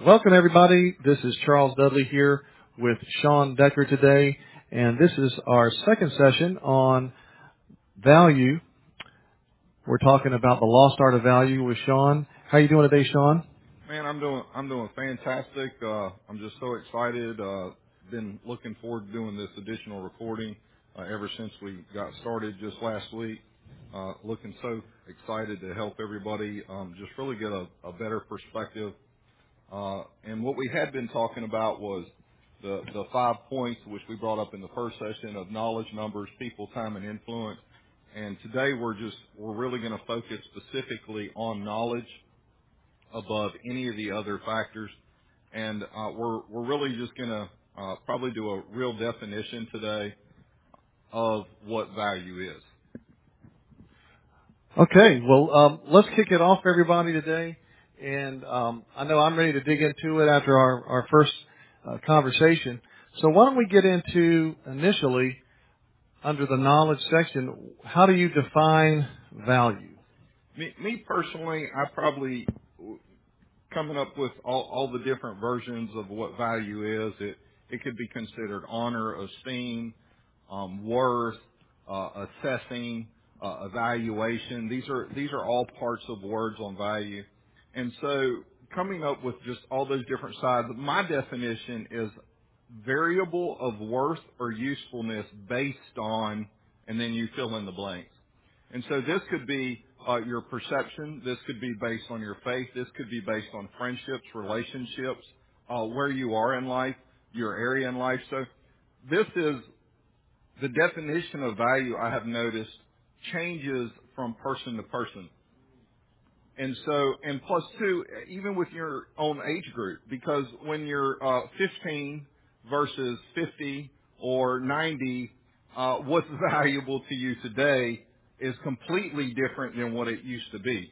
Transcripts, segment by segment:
Welcome, everybody. This is Charles Dudley here with Sean Decker today, and this is our second session on value. We're talking about the lost art of value with Sean. How are you doing today, Sean? Man, I'm doing fantastic. I'm just so excited. Been looking forward to doing this additional recording ever since we got started just last week. Looking so excited to help everybody just really get a better perspective. And what we had been talking about was the 5 points which we brought up in the first session of knowledge, numbers, people, time, and influence. And today we're really going to focus specifically on knowledge above any of the other factors. And we're really just going to probably do a real definition today of what value is. Okay, well, let's kick it off, everybody, today. And I know I'm ready to dig into it after our first conversation. So why don't we get into initially, under the knowledge section, how do you define value? Me personally, I probably coming up with all the different versions of what value is. It could be considered honor, esteem, worth, assessing, evaluation. These are all parts of words on value. And so coming up with just all those different sides, my definition is variable of worth or usefulness based on, and then you fill in the blanks. And so this could be your perception. This could be based on your faith. This could be based on friendships, relationships, where you are in life, your area in life. So this is the definition of value, I have noticed, changes from person to person. And so, and plus two, even with your own age group, because when you're 15 versus 50 or 90, what's valuable to you today is completely different than what it used to be.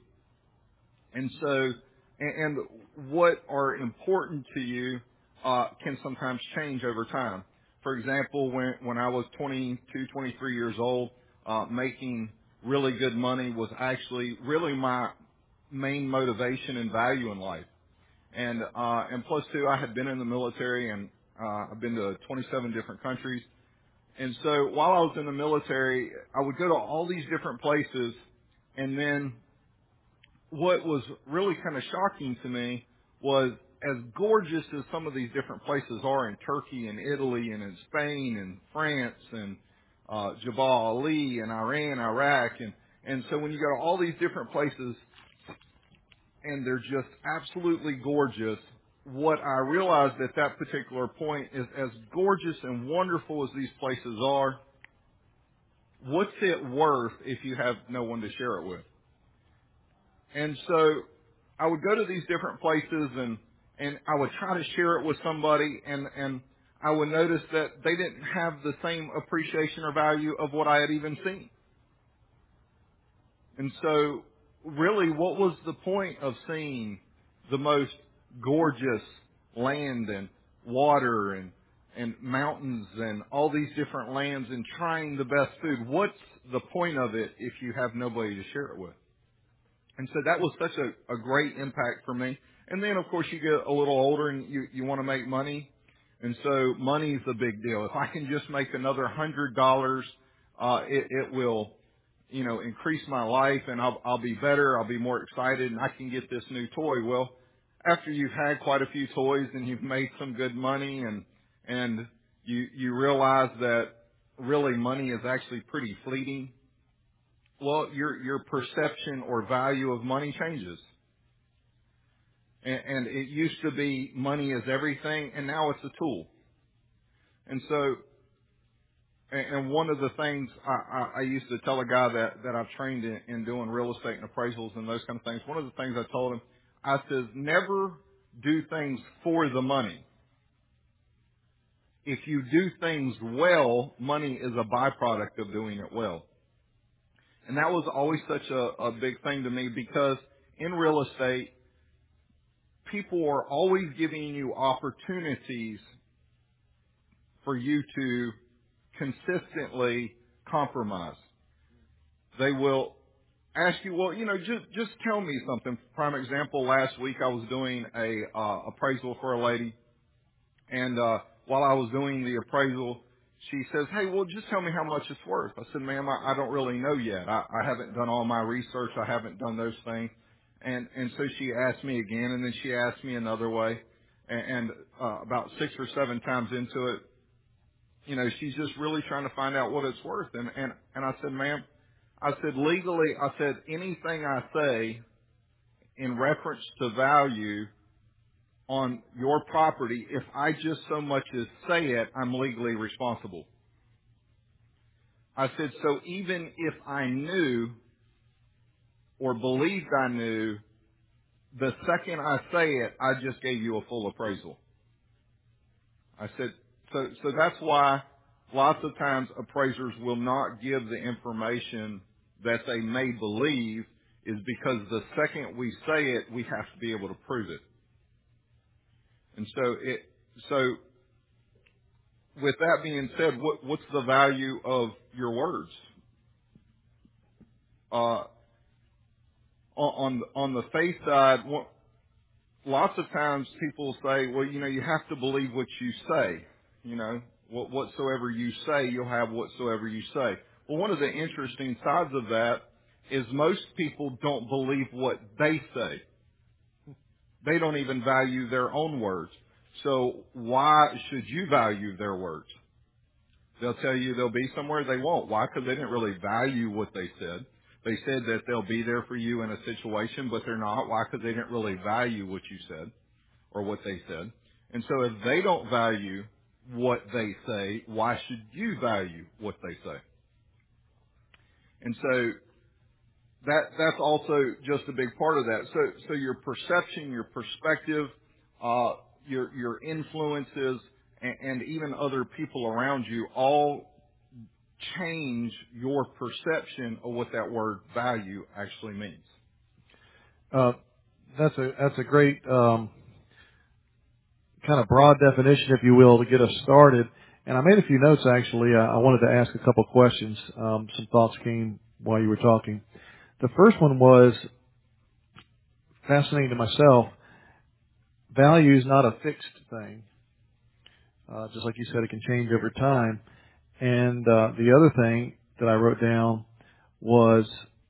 And so, and what are important to you can sometimes change over time. For example, when I was 22, 23 years old, making really good money was actually really my main motivation and value in life. And plus two, I had been in the military and I've been to 27 different countries. And so while I was in the military, I would go to all these different places, and then what was really kind of shocking to me was, as gorgeous as some of these different places are in Turkey and Italy and in Spain and France and Jabal Ali and Iran, Iraq, and so when you go to all these different places and they're just absolutely gorgeous, what I realized at that particular point is, as gorgeous and wonderful as these places are, what's it worth if you have no one to share it with? And so I would go to these different places and I would try to share it with somebody, and I would notice that they didn't have the same appreciation or value of what I had even seen. And so really, what was the point of seeing the most gorgeous land and water and mountains and all these different lands and trying the best food? What's the point of it if you have nobody to share it with? And so that was such a great impact for me. And then, of course, you get a little older and you want to make money. And so money is a big deal. If I can just make another $100, it will, increase my life, and I'll be better. I'll be more excited, and I can get this new toy. Well, after you've had quite a few toys and you've made some good money, and you realize that really money is actually pretty fleeting. Well, your perception or value of money changes. And it used to be money is everything, and now it's a tool. And so, and one of the things I used to tell a guy that I've trained in doing real estate and appraisals and those kind of things, one of the things I told him, I said, never do things for the money. If you do things well, money is a byproduct of doing it well. And that was always such a big thing to me, because in real estate, people are always giving you opportunities for you to consistently compromise. They will ask you, well, just tell me something. Prime example, last week I was doing a appraisal for a lady, and while I was doing the appraisal, she says, hey, well, just tell me how much it's worth. I said, ma'am, I don't really know yet. I haven't done all my research. I haven't done those things. And so she asked me again, and then she asked me another way. And about 6 or 7 times into it, she's just really trying to find out what it's worth. And I said, ma'am, I said, legally, I said, anything I say in reference to value on your property, if I just so much as say it, I'm legally responsible. I said, so even if I knew or believed I knew, the second I say it, I just gave you a full appraisal. I said, so that's why lots of times appraisers will not give the information that they may believe, is because the second we say it, we have to be able to prove it. And so with that being said, what's the value of your words? On the faith side, lots of times people say, well, you have to believe what you say. Whatsoever you say, you'll have whatsoever you say. Well, one of the interesting sides of that is most people don't believe what they say. They don't even value their own words. So why should you value their words? They'll tell you they'll be somewhere, they won't. Why? Because they didn't really value what they said. They said that they'll be there for you in a situation, but they're not. Why? Because they didn't really value what you said or what they said. And so if they don't value what they say, why should you value what they say? And so that's also just a big part of that. So your perception, your perspective, your influences, and even other people around you all change your perception of what that word value actually means. Uh, that's a great kind of broad definition, if you will, to get us started. And I made a few notes actually. I wanted to ask a couple questions. Some thoughts came while you were talking. The first one was fascinating to myself. Value is not a fixed thing. Just like you said, it can change over time. And the other thing that I wrote down was,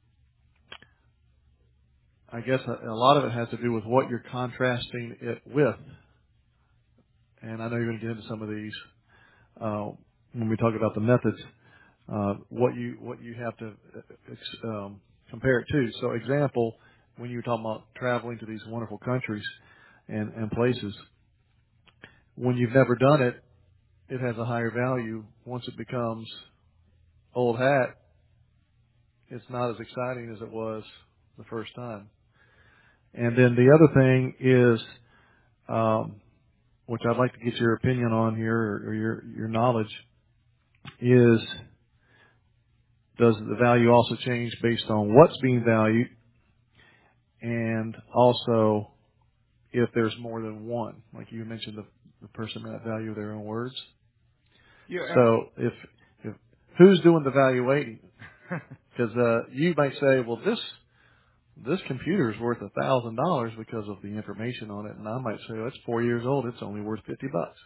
I guess a lot of it has to do with what you're contrasting it with. And I know you're going to get into some of these when we talk about the methods. What you have to compare it to. So, example, when you were talking about traveling to these wonderful countries and places, when you've never done it, it has a higher value. Once it becomes old hat, it's not as exciting as it was the first time. And then the other thing is, which I'd like to get your opinion on here, or your knowledge, is does the value also change based on what's being valued, and also if there's more than one? Like you mentioned, the person might value their own words. Yeah. So if who's doing the valuating? Because you might say, well, this computer is worth $1,000 because of the information on it, and I might say, well, it's 4 years old, it's only worth $50.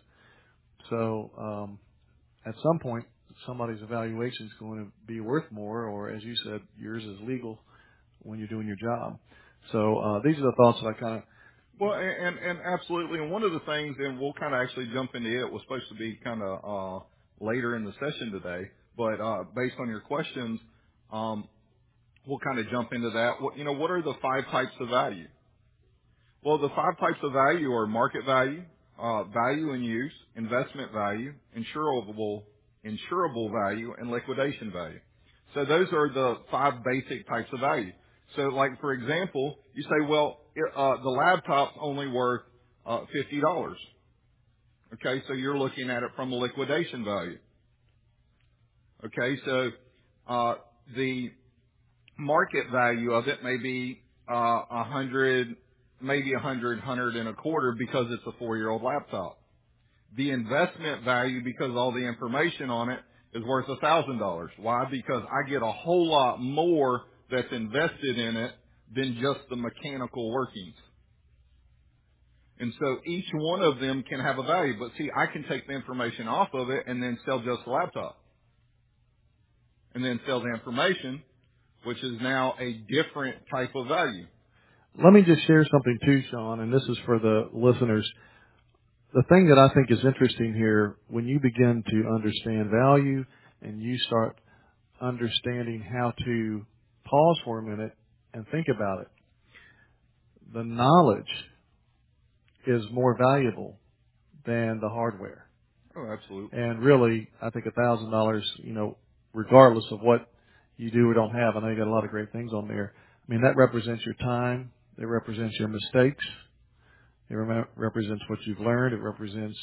So at some point, somebody's evaluation is going to be worth more, or as you said, yours is legal when you're doing your job. So these are the thoughts that I kind of. Well, and absolutely. And one of the things, and we'll kind of actually jump into it, was supposed to be kind of later in the session today, but based on your questions, we'll kind of jump into that. What are the 5 types of value? Well, the 5 types of value are market value, value in use, investment value, insurable value, and liquidation value. So those are the 5 basic types of value. So, like for example, you say, well, the laptop's only worth $50. Okay, so you're looking at it from a liquidation value. Okay, so the market value of it may be 100, maybe 100 and a quarter, because it's a 4-year-old laptop. The investment value, because all the information on it, is worth $1,000. Why? Because I get a whole lot more that's invested in it than just the mechanical workings. And so each one of them can have a value. But see, I can take the information off of it and then sell just the laptop. And then sell the information, which is now a different type of value. Let me just share something too, Sean, and this is for the listeners. The thing that I think is interesting here, when you begin to understand value and you start understanding how to pause for a minute and think about it, the knowledge is more valuable than the hardware. Oh, absolutely. And really, I think $1,000, regardless of what you do or don't have, I know you got a lot of great things on there. I mean, that represents your time. It represents your mistakes. It represents what you've learned. It represents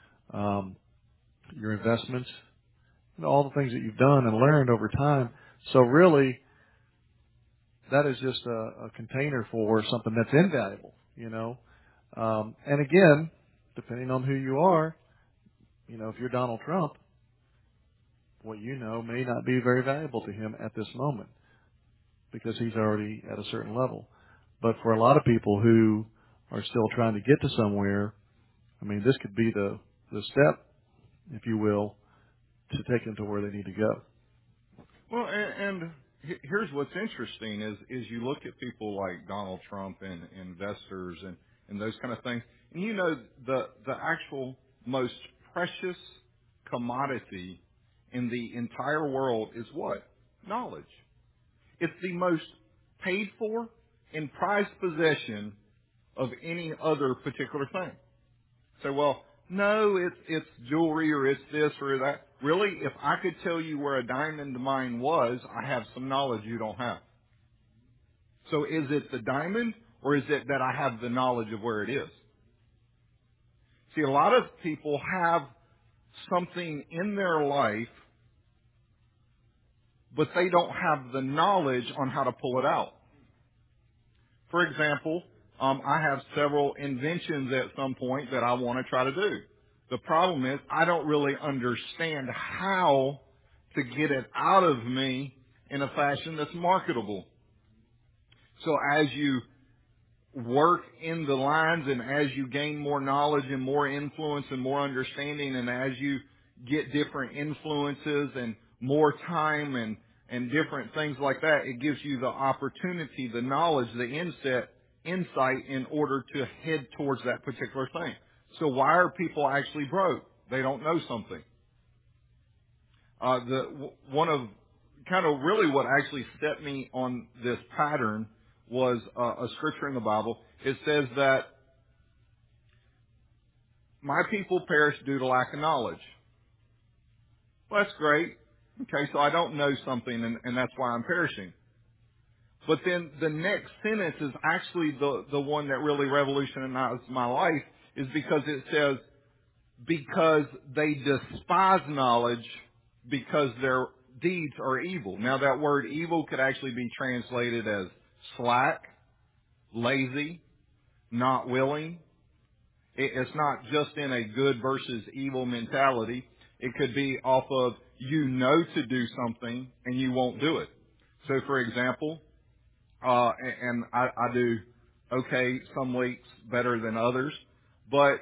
your investments, all the things that you've done and learned over time. So really, that is just a container for something that's invaluable. And again, depending on who you are, if you're Donald Trump, what you know may not be very valuable to him at this moment because he's already at a certain level. But for a lot of people who are still trying to get to somewhere, I mean, this could be the step, if you will, to take them to where they need to go. Well, and here's what's interesting is you look at people like Donald Trump and investors and those kind of things, and the actual most precious commodity in the entire world is what? Knowledge. It's the most paid for and prized possession of any other particular thing. Say, well, no, it's jewelry or it's this or that. Really, if I could tell you where a diamond mine was, I have some knowledge you don't have. So is it the diamond or is it that I have the knowledge of where it is? See, a lot of people have something in their life, but they don't have the knowledge on how to pull it out. For example, I have several inventions at some point that I want to try to do. The problem is I don't really understand how to get it out of me in a fashion that's marketable. So as you work in the lines and as you gain more knowledge and more influence and more understanding and as you get different influences and more time and different things like that, it gives you the opportunity, the knowledge, the insight in order to head towards that particular thing. So why are people actually broke? They don't know something. One of kind of really what actually set me on this pattern was a scripture in the Bible. It says that my people perish due to lack of knowledge. Well, that's great. Okay, so I don't know something and that's why I'm perishing. But then the next sentence is actually the one that really revolutionized my life, is because it says, because they despise knowledge because their deeds are evil. Now that word evil could actually be translated as slack, lazy, not willing. It's not just in a good versus evil mentality. It could be off of to do something and you won't do it. So for example, and I do okay some weeks better than others, but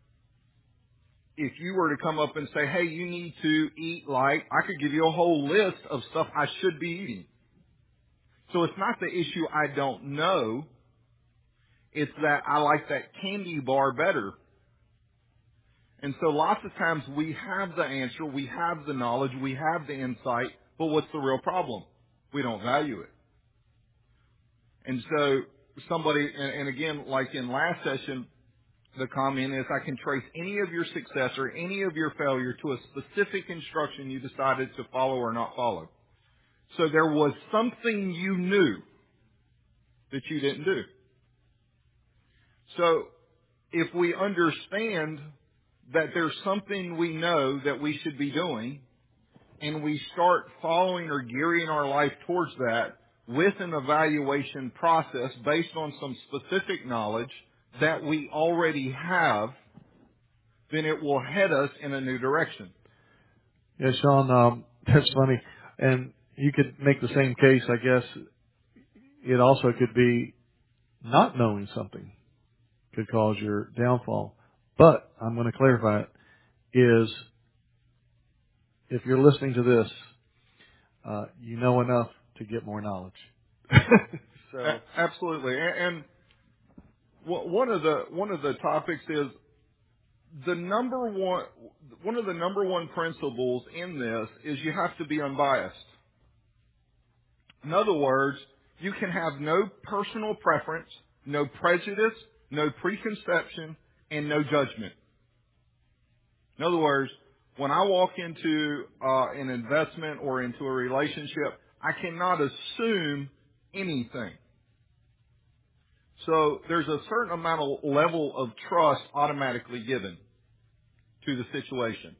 if you were to come up and say, hey, you need to eat like, I could give you a whole list of stuff I should be eating. So it's not the issue I don't know. It's that I like that candy bar better. And so lots of times we have the answer, we have the knowledge, we have the insight, but what's the real problem? We don't value it. And so somebody, and again, like in last session, the comment is, I can trace any of your success or any of your failure to a specific instruction you decided to follow or not follow. So there was something you knew that you didn't do. So if we understand that there's something we know that we should be doing, and we start following or gearing our life towards that with an evaluation process based on some specific knowledge that we already have, then it will head us in a new direction. Yeah, Sean, that's funny. And you could make the same case, I guess, It also could be not knowing something could cause your downfall. But I'm going to clarify it, is if you're listening to this, you know enough to get more knowledge. So, Absolutely. And one of the topics is one of the number one principles in this is you have to be unbiased. In other words, you can have no personal preference, no prejudice, no preconception, and no judgment. In other words, when I walk into an investment or into a relationship, I cannot assume anything. So there's a certain amount of level of trust automatically given to the situation.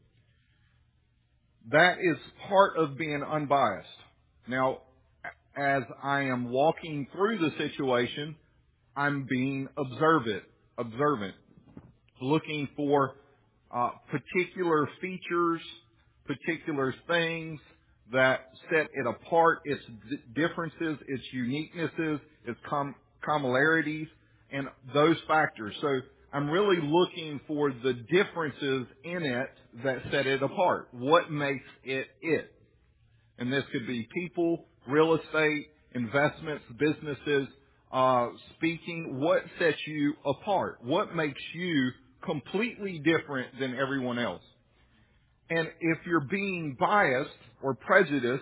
That is part of being unbiased. Now, as I am walking through the situation, I'm being observant, looking for particular features, particular things that set it apart, its differences, its uniquenesses, its commonalities, and those factors. So I'm really looking for the differences in it that set it apart. What makes it it? And this could be people, real estate, investments, businesses, speaking. What sets you apart? What makes you completely different than everyone else? And if you're being biased or prejudiced,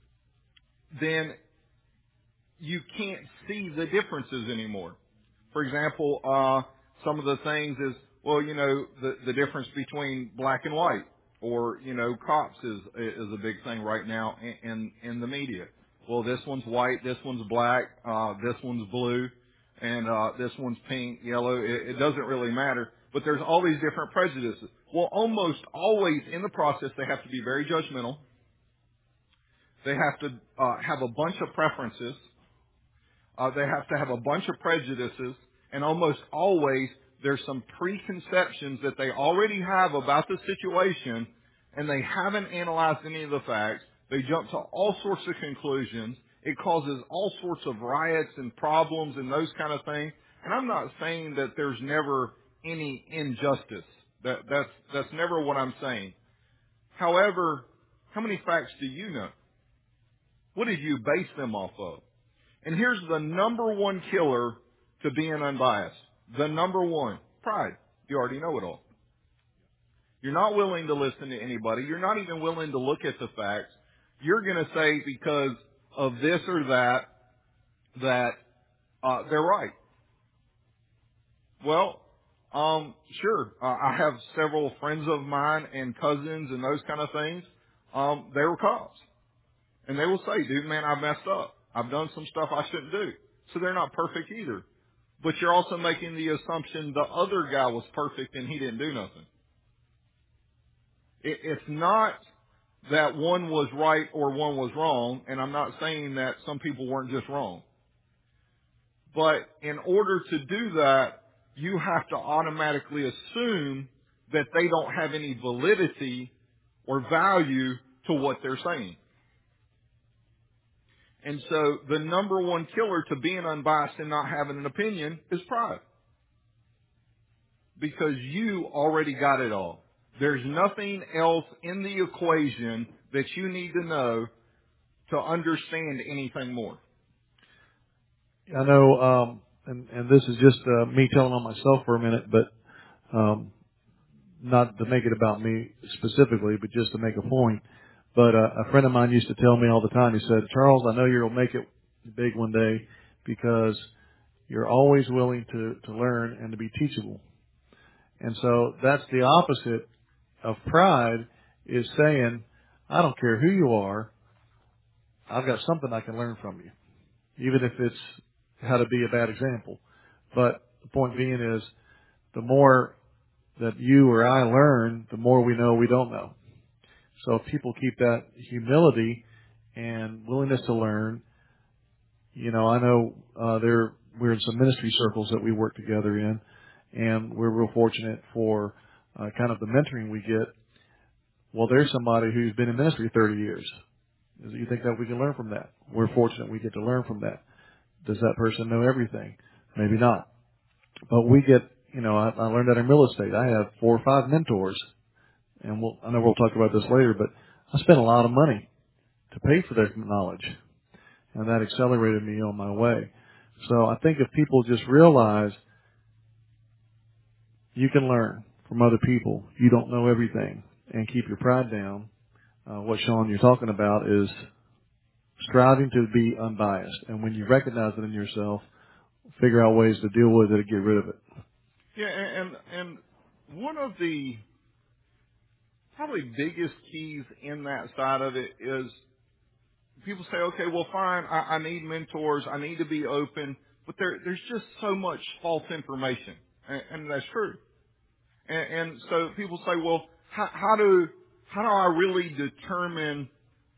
then you can't see the differences anymore. For example, some of the things is, well, the difference between black and white, or, cops is a big thing right now in the media. Well, this one's white, this one's black, this one's blue, and this one's pink, yellow. It doesn't really matter. But there's all these different prejudices. Well, almost always in the process, they have to be very judgmental. They have to have a bunch of preferences. They have to have a bunch of prejudices, and almost always there's some preconceptions that they already have about the situation, and they haven't analyzed any of the facts. They jump to all sorts of conclusions. It causes all sorts of riots and problems and those kind of things. And I'm not saying that there's never any injustice. That's never what I'm saying. However, how many facts do you know? What did you base them off of? And here's the number one killer to being unbiased. The number one. Pride. You already know it all. You're not willing to listen to anybody. You're not even willing to look at the facts. You're going to say because of this or that, they're right. Well, sure. I have several friends of mine and cousins and those kind of things. They were cops. And they will say, dude, man, I messed up. I've done some stuff I shouldn't do. So they're not perfect either. But you're also making the assumption the other guy was perfect and he didn't do nothing. It's not that one was right or one was wrong, and I'm not saying that some people weren't just wrong. But in order to do that, you have to automatically assume that they don't have any validity or value to what they're saying. And so the number one killer to being unbiased and not having an opinion is pride. Because you already got it all. There's nothing else in the equation that you need to know to understand anything more. I know, and this is just me telling on myself for a minute, but not to make it about me specifically, but just to make a point. But a friend of mine used to tell me all the time, he said, Charles, I know you'll make it big one day because you're always willing to learn and to be teachable. And so that's the opposite of pride, is saying, I don't care who you are, I've got something I can learn from you, even if it's how to be a bad example. But the point being is, the more that you or I learn, the more we know we don't know. So if people keep that humility and willingness to learn, I know we're in some ministry circles that we work together in, and we're real fortunate for kind of the mentoring we get. Well, there's somebody who's been in ministry 30 years. You think that we can learn from that? We're fortunate we get to learn from that. Does that person know everything? Maybe not. But we get, I learned that in real estate. I have 4 or 5 mentors, and I know we'll talk about this later, but I spent a lot of money to pay for their knowledge, and that accelerated me on my way. So I think if people just realize you can learn from other people, you don't know everything, and keep your pride down. What Sean you're talking about is striving to be unbiased, and when you recognize it in yourself, figure out ways to deal with it and get rid of it. Yeah, and one of the probably biggest keys in that side of it is people say, okay, well, fine, I need mentors, I need to be open, but there's just so much false information, and that's true. And so people say, well, how do I really determine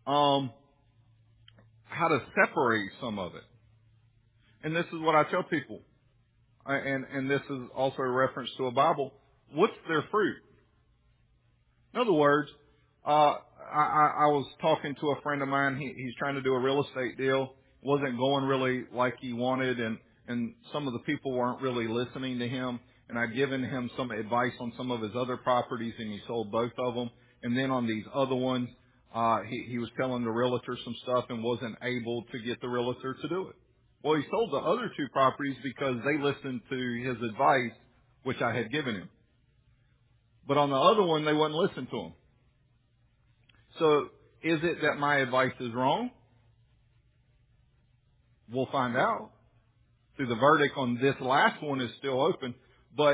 how to separate some of it? And this is what I tell people, and this is also a reference to a Bible. What's their fruit? In other words, I was talking to a friend of mine. He's trying to do a real estate deal. Wasn't going really like he wanted, and some of the people weren't really listening to him. And I'd given him some advice on some of his other properties, and he sold both of them. And then on these other ones, he was telling the realtor some stuff and wasn't able to get the realtor to do it. Well, he sold the other 2 properties because they listened to his advice, which I had given him. But on the other one, they wouldn't listen to him. So is it that my advice is wrong? We'll find out. See, the verdict on this last one is still open. But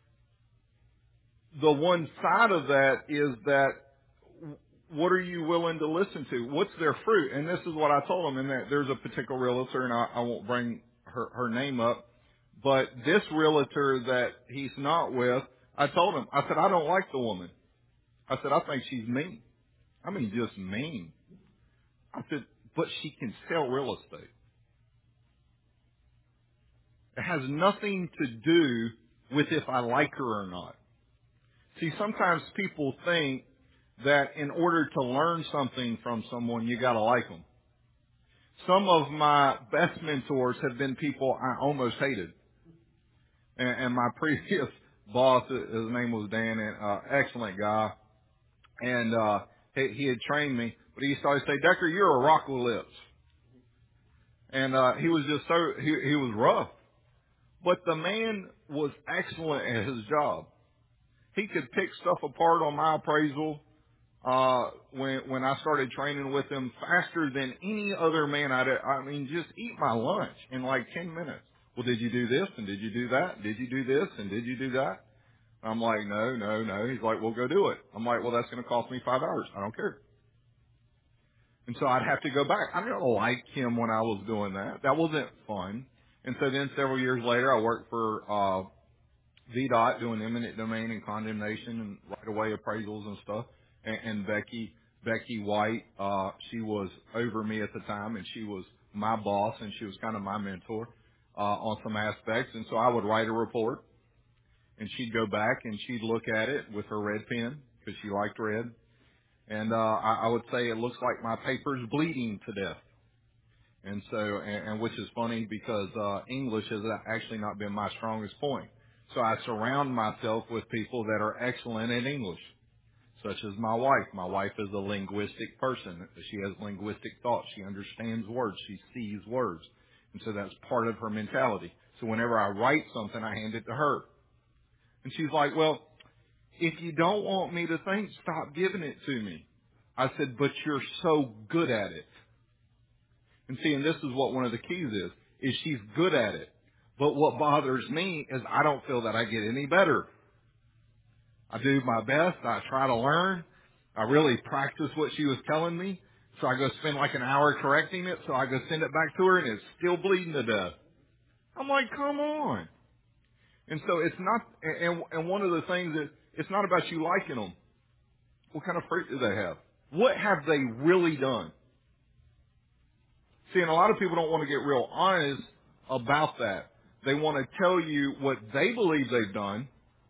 the one side of that is that what are you willing to listen to? What's their fruit? And this is what I told them. And that there's a particular realtor, and I won't bring her name up. But this realtor that he's not with, I told him, I said, I don't like the woman. I said, I think she's mean. I mean, just mean. I said, but she can sell real estate. It has nothing to do with if I like her or not. See, sometimes people think that in order to learn something from someone, you gotta like them. Some of my best mentors have been people I almost hated. And my previous boss, his name was Dan, and excellent guy. And he had trained me, but he used to always say, Decker, you're a rock with lips. And he was just he was rough. But the man was excellent at his job. He could pick stuff apart on my appraisal when I started training with him faster than any other man just eat my lunch in like 10 minutes. Well, did you do this and did you do that? Did you do this and did you do that? I'm like, no. He's like, well, go do it. I'm like, well, that's going to cost me 5 hours. I don't care. And so I'd have to go back. I didn't like him when I was doing that. That wasn't fun. And so then several years later, I worked for VDOT doing eminent domain and condemnation and right-of-way appraisals and stuff. And Becky White, she was over me at the time, and she was my boss, and she was kind of my mentor on some aspects. And so I would write a report, and she'd go back and she'd look at it with her red pen because she liked red. And I would say it looks like my paper's bleeding to death. And so, and which is funny because English has actually not been my strongest point. So I surround myself with people that are excellent at English, such as my wife. My wife is a linguistic person. She has linguistic thought. She understands words. She sees words. And so that's part of her mentality. So whenever I write something, I hand it to her. And she's like, well, if you don't want me to think, stop giving it to me. I said, but you're so good at it. And see, and this is what one of the keys is she's good at it. But what bothers me is I don't feel that I get any better. I do my best. I try to learn. I really practice what she was telling me. So I go spend like an hour correcting it. So I go send it back to her and it's still bleeding to death. I'm like, come on. And so it's not, and one of the things is it's not about you liking them. What kind of fruit do they have? What have they really done? See, and a lot of people don't want to get real honest about that. They want to tell you what they believe they've done,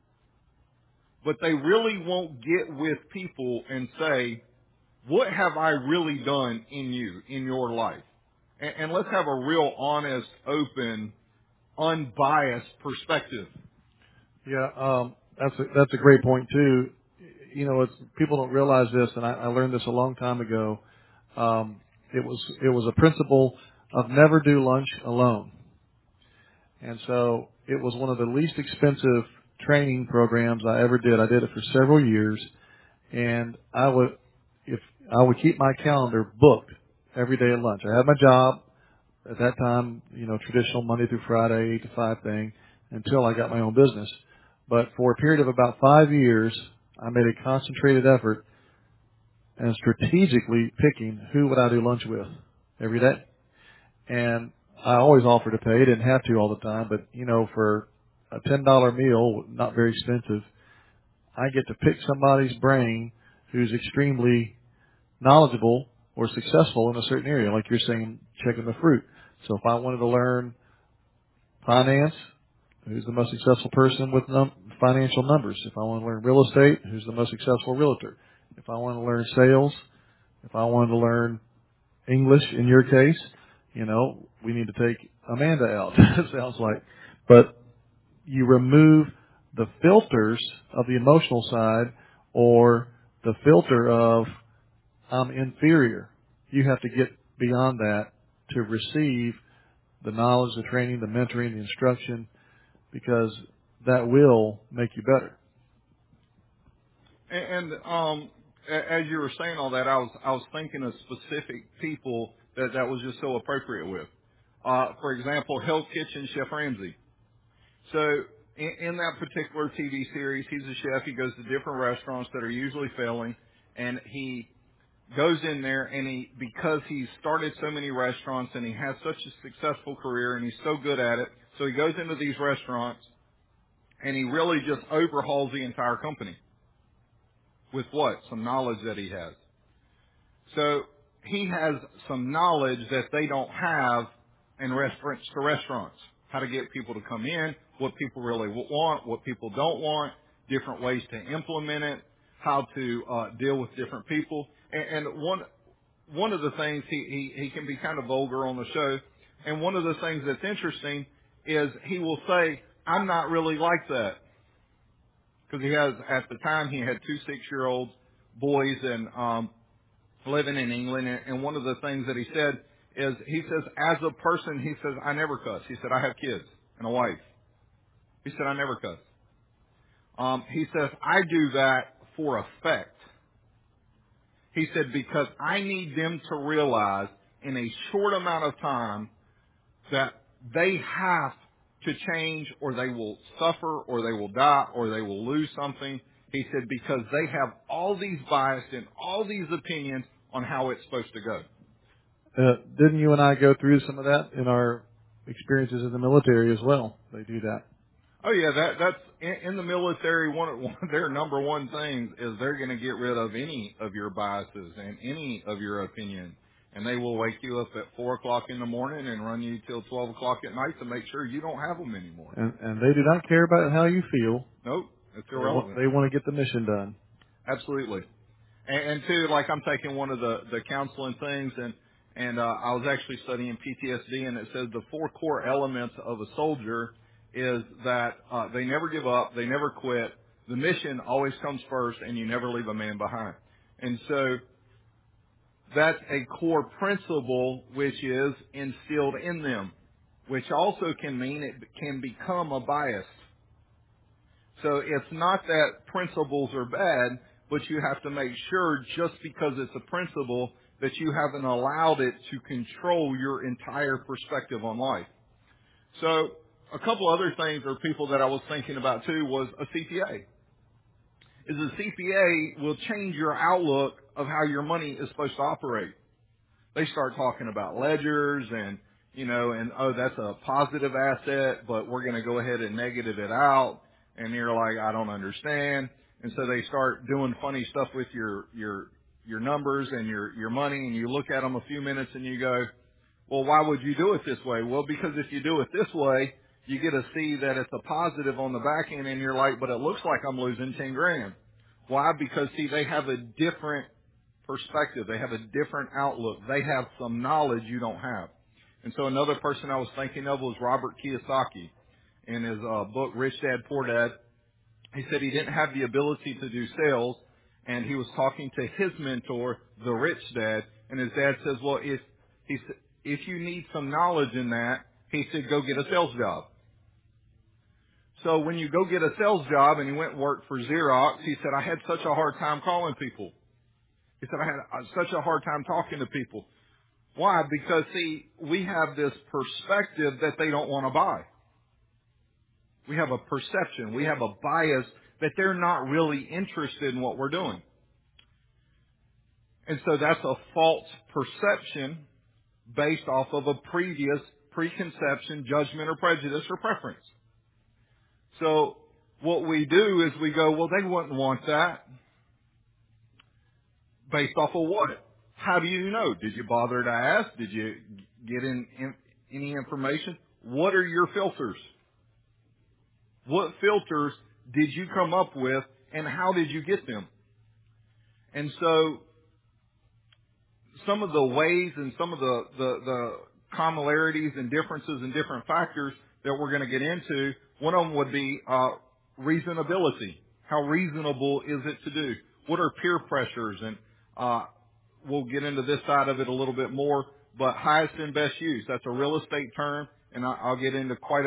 but they really won't get with people and say, what have I really done in you, in your life? and let's have a real honest, open, unbiased perspective. Yeah, that's a great point too. You know, people don't realize this, and I learned this a long time ago. It was a principle of never do lunch alone, and so it was one of the least expensive training programs I ever did. I did it for several years, and if I would keep my calendar booked every day at lunch. I had my job at that time, traditional Monday through Friday, 8 to 5 thing, until I got my own business. But for a period of about 5 years, I made a concentrated effort and strategically picking who would I do lunch with every day. And I always offered to pay. Didn't have to all the time, but for a $10 meal, not very expensive, I get to pick somebody's brain who's extremely knowledgeable or successful in a certain area, like you're saying, checking the fruit. So if I wanted to learn finance, who's the most successful person with financial numbers? If I want to learn real estate, who's the most successful realtor? If I want to learn sales, if I wanted to learn English, in your case, we need to take Amanda out, it sounds like. But you remove the filters of the emotional side or the filter of I'm inferior. You have to get beyond that to receive the knowledge, the training, the mentoring, the instruction, because that will make you better. As you were saying all that, I was thinking of specific people that was just so appropriate with. For example, Hell's Kitchen Chef Ramsay. So in that particular TV series, he's a chef. He goes to different restaurants that are usually failing, and he goes in there and because he's started so many restaurants and he has such a successful career and he's so good at it, so he goes into these restaurants and he really just overhauls the entire company. With what? Some knowledge that he has. So he has some knowledge that they don't have in reference to restaurants. How to get people to come in, what people really want, what people don't want, different ways to implement it, how to deal with different people. And one of the things, he can be kind of vulgar on the show, and one of the things that's interesting is he will say, I'm not really like that. Because at the time, he had 2 6-year-old boys and living in England. And one of the things that he said is, he says, as a person, he says, I never cuss. He said, I have kids and a wife. He said, I never cuss. He says, I do that for effect. He said, because I need them to realize in a short amount of time that they have to change or they will suffer or they will die or they will lose something. He said, because they have all these bias and all these opinions on how it's supposed to go. Didn't you and I go through some of that in our experiences in the military as well? They do that. Oh yeah, that's in the military. One of their number one things is they're going to get rid of any of your biases and any of your opinion, and they will wake you up at 4:00 in the morning and run you till 12:00 at night to make sure you don't have them anymore. And they do not care about how you feel. Nope, it's They irrelevant. want to get the mission done. Absolutely. And two, like I'm taking one of the counseling things, and I was actually studying PTSD, and it says the 4 core elements of a soldier is that they never give up, they never quit, the mission always comes first, and you never leave a man behind. And so that's a core principle which is instilled in them, which also can mean it can become a bias. So it's not that principles are bad, but you have to make sure just because it's a principle that you haven't allowed it to control your entire perspective on life. So a couple other things or people that I was thinking about too was a CPA. Is a CPA will change your outlook of how your money is supposed to operate. They start talking about ledgers and oh, that's a positive asset, but we're going to go ahead and negative it out. And you're like, I don't understand. And so they start doing funny stuff with your numbers and your money, and you look at them a few minutes and you go, well, why would you do it this way? Well, because if you do it this way, you get to see that it's a positive on the back end, and you're like, but it looks like I'm losing 10 grand. Why? Because see, they have a different perspective. They have a different outlook. They have some knowledge you don't have. And so another person I was thinking of was Robert Kiyosaki. In his book, Rich Dad, Poor Dad, he said he didn't have the ability to do sales, and he was talking to his mentor, the rich dad, and his dad says, well, if you need some knowledge in that, he said, go get a sales job. So when you go get a sales job, and he went and worked for Xerox, he said, I had such a hard time calling people. He said, I had such a hard time talking to people. Why? Because, see, we have this perspective that they don't want to buy. We have a perception. We have a bias that they're not really interested in what we're doing. And so that's a false perception based off of a previous preconception, judgment, or prejudice or preference. So what we do is we go, well, they wouldn't want that. Based off of what? How do you know? Did you bother to ask? Did you get in any information? What are your filters? What filters did you come up with, and how did you get them? And so some of the ways and some of the commonalities and differences and different factors that we're going to get into, one of them would be reasonability. How reasonable is it to do? What are peer pressures? And we'll get into this side of it a little bit more, but highest and best use. That's a real estate term, and I'll get into quite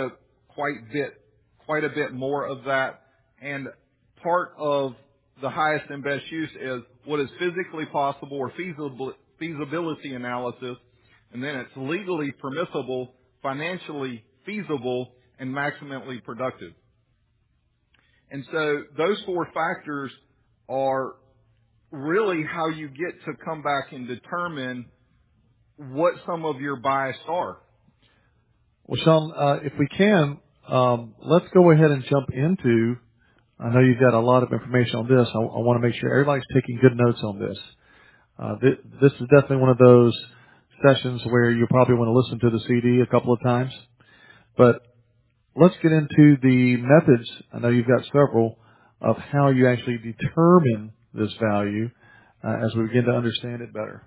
a bit more of that. And part of the highest and best use is what is physically possible or feasibility analysis, and then it's legally permissible, financially feasible, and maximally productive. And so those four factors are really how you get to come back and determine what some of your bias are. Well, Sean, if we can, let's go ahead and jump into, I know you've got a lot of information on this. I want to make sure everybody's taking good notes on this. This is definitely one of those sessions where you probably want to listen to the CD a couple of times. But let's get into the methods. I know you've got several of how you actually determine this value as we begin to understand it better.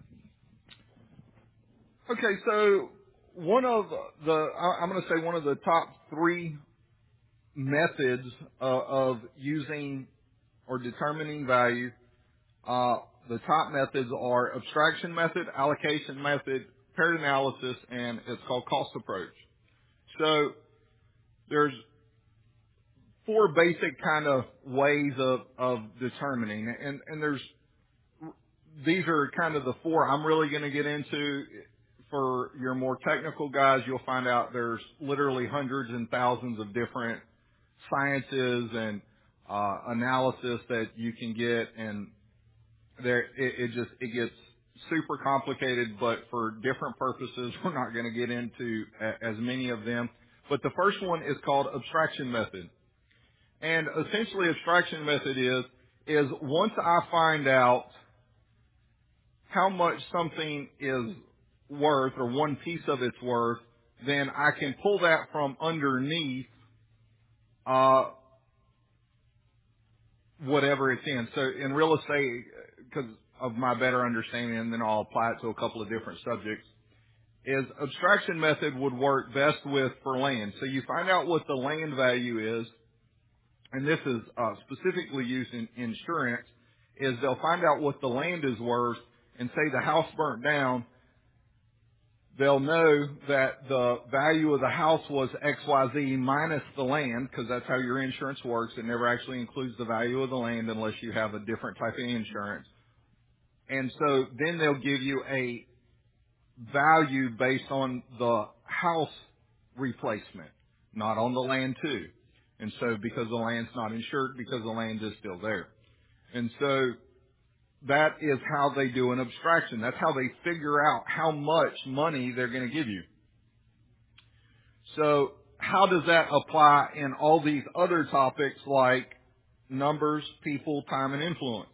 Okay, so I'm going to say one of the top three methods of using or determining value. The top methods are abstraction method, allocation method, paired analysis, and it's called cost approach. So there's four basic kind of ways of determining, and these are kind of the four I'm really going to get into. For your more technical guys, you'll find out there's literally hundreds and thousands of different sciences and analysis that you can get, and it gets super complicated. But for different purposes, we're not going to get into as many of them. But the first one is called abstraction method, and essentially abstraction method is once I find out how much something is worth or one piece of its worth, then I can pull that from underneath whatever it's in. So in real estate, because of my better understanding, and then I'll apply it to a couple of different subjects, is abstraction method would work best for land. So you find out what the land value is, and this is specifically used in insurance, is they'll find out what the land is worth, and say the house burnt down, they'll know that the value of the house was XYZ minus the land, because that's how your insurance works. It never actually includes the value of the land unless you have a different type of insurance. And so then they'll give you a value based on the house replacement, not on the land too. And so because the land's not insured, because the land is still there. And so that is how they do an abstraction. That's how they figure out how much money they're going to give you. So how does that apply in all these other topics like numbers, people, time, and influence?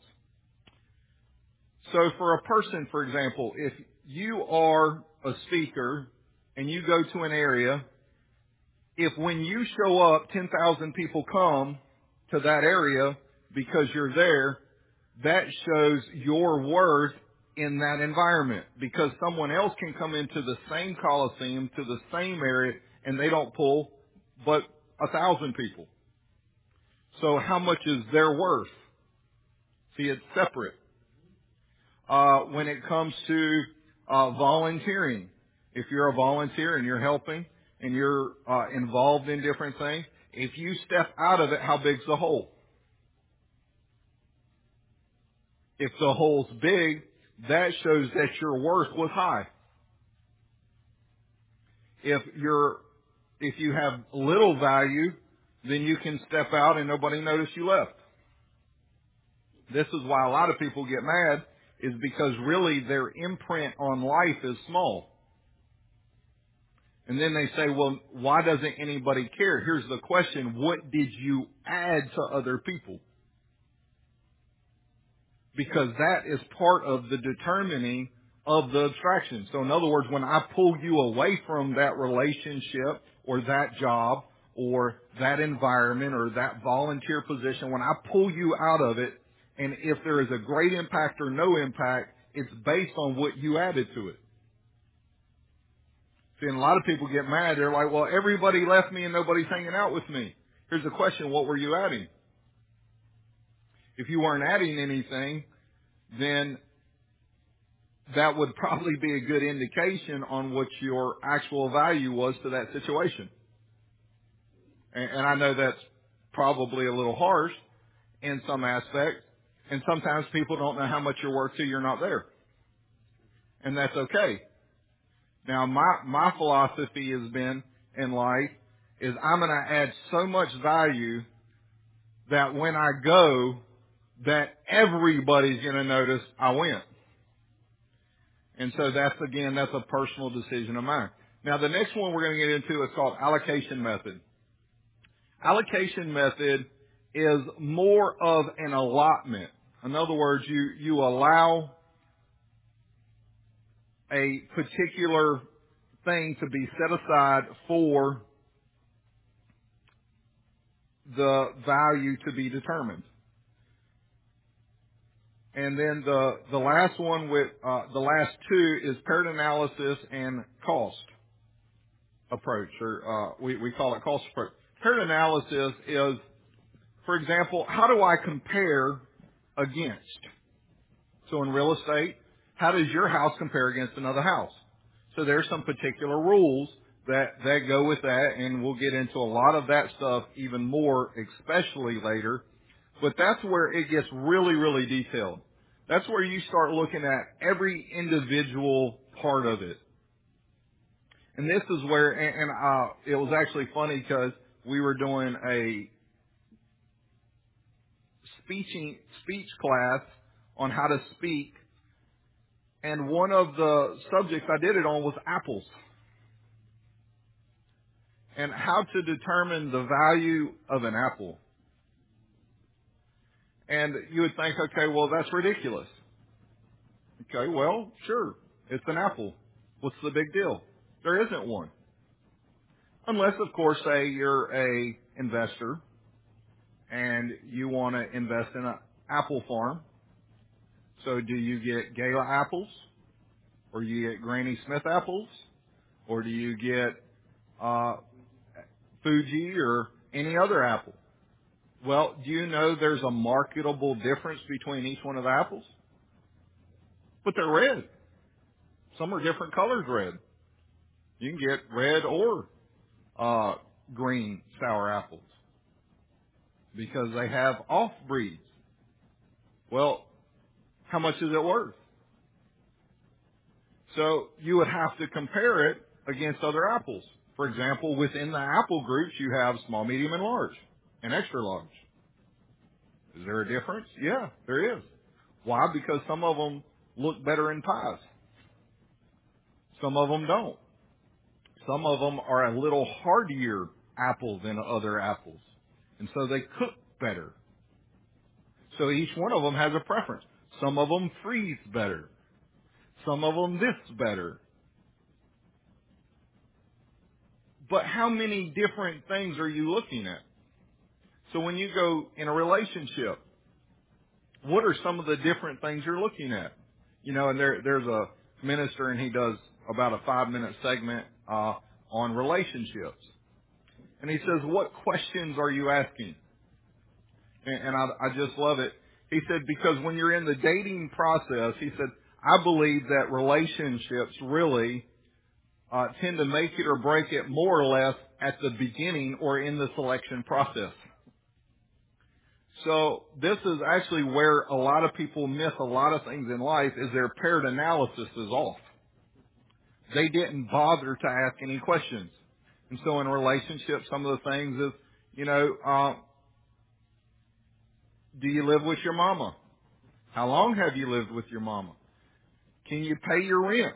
So for a person, for example, if you are a speaker and you go to an area, if when you show up, 10,000 people come to that area because you're there, that shows your worth in that environment, because someone else can come into the same coliseum, to the same area, and they don't pull but 1,000 people. So how much is their worth? See, it's separate. When it comes to volunteering, if you're a volunteer and you're helping and you're involved in different things, if you step out of it, how big's the hole? If the hole's big, that shows that your worth was high. If you have little value, then you can step out and nobody noticed you left. This is why a lot of people get mad, is because really their imprint on life is small. And then they say, well, why doesn't anybody care? Here's the question: what did you add to other people? Because that is part of the determining of the attraction. So in other words, when I pull you away from that relationship or that job or that environment or that volunteer position, when I pull you out of it, and if there is a great impact or no impact, it's based on what you added to it. See, and a lot of people get mad. They're like, well, everybody left me and nobody's hanging out with me. Here's the question: what were you adding? If you weren't adding anything, then that would probably be a good indication on what your actual value was to that situation. And I know that's probably a little harsh in some aspects. And sometimes people don't know how much you're worth till you're not there. And that's okay. Now, my philosophy has been in life is I'm going to add so much value that when I go, that everybody's going to notice I went. And so that's a personal decision of mine. Now, the next one we're going to get into is called allocation method. Allocation method is more of an allotment. In other words, you allow a particular thing to be set aside for the value to be determined. And then the last one with the last two is paired analysis and cost approach, or we call it cost approach. Paired analysis is, for example, how do I compare against? So in real estate, how does your house compare against another house? So there's some particular rules that go with that, and we'll get into a lot of that stuff even more, especially later. But that's where it gets really, really detailed. That's where you start looking at every individual part of it. And this is where, it was actually funny because we were doing a speech class on how to speak, and one of the subjects I did it on was apples. And how to determine the value of an apple. And you would think, okay, well, that's ridiculous. Okay, well, sure, it's an apple. What's the big deal? There isn't one. Unless, of course, say you're a investor and you want to invest in an apple farm. So do you get Gala apples? Or do you get Granny Smith apples? Or do you get Fuji or any other apple? Well, do you know there's a marketable difference between each one of the apples? But they're red. Some are different colors red. You can get red or green sour apples because they have off breeds. Well, how much is it worth? So you would have to compare it against other apples. For example, within the apple groups, you have small, medium, and large, and extra large. Is there a difference? Yeah, there is. Why? Because some of them look better in pies. Some of them don't. Some of them are a little hardier apple than other apples. And so they cook better. So each one of them has a preference. Some of them freeze better. Some of them this better. But how many different things are you looking at? So when you go in a relationship, what are some of the different things you're looking at? And there's a minister, and he does about a 5-minute segment on relationships. And he says, what questions are you asking? And I just love it. He said, because when you're in the dating process, he said, I believe that relationships really tend to make it or break it more or less at the beginning or in the selection process. So this is actually where a lot of people miss a lot of things in life, is their paired analysis is off. They didn't bother to ask any questions. And so in relationships, some of the things is, do you live with your mama? How long have you lived with your mama? Can you pay your rent?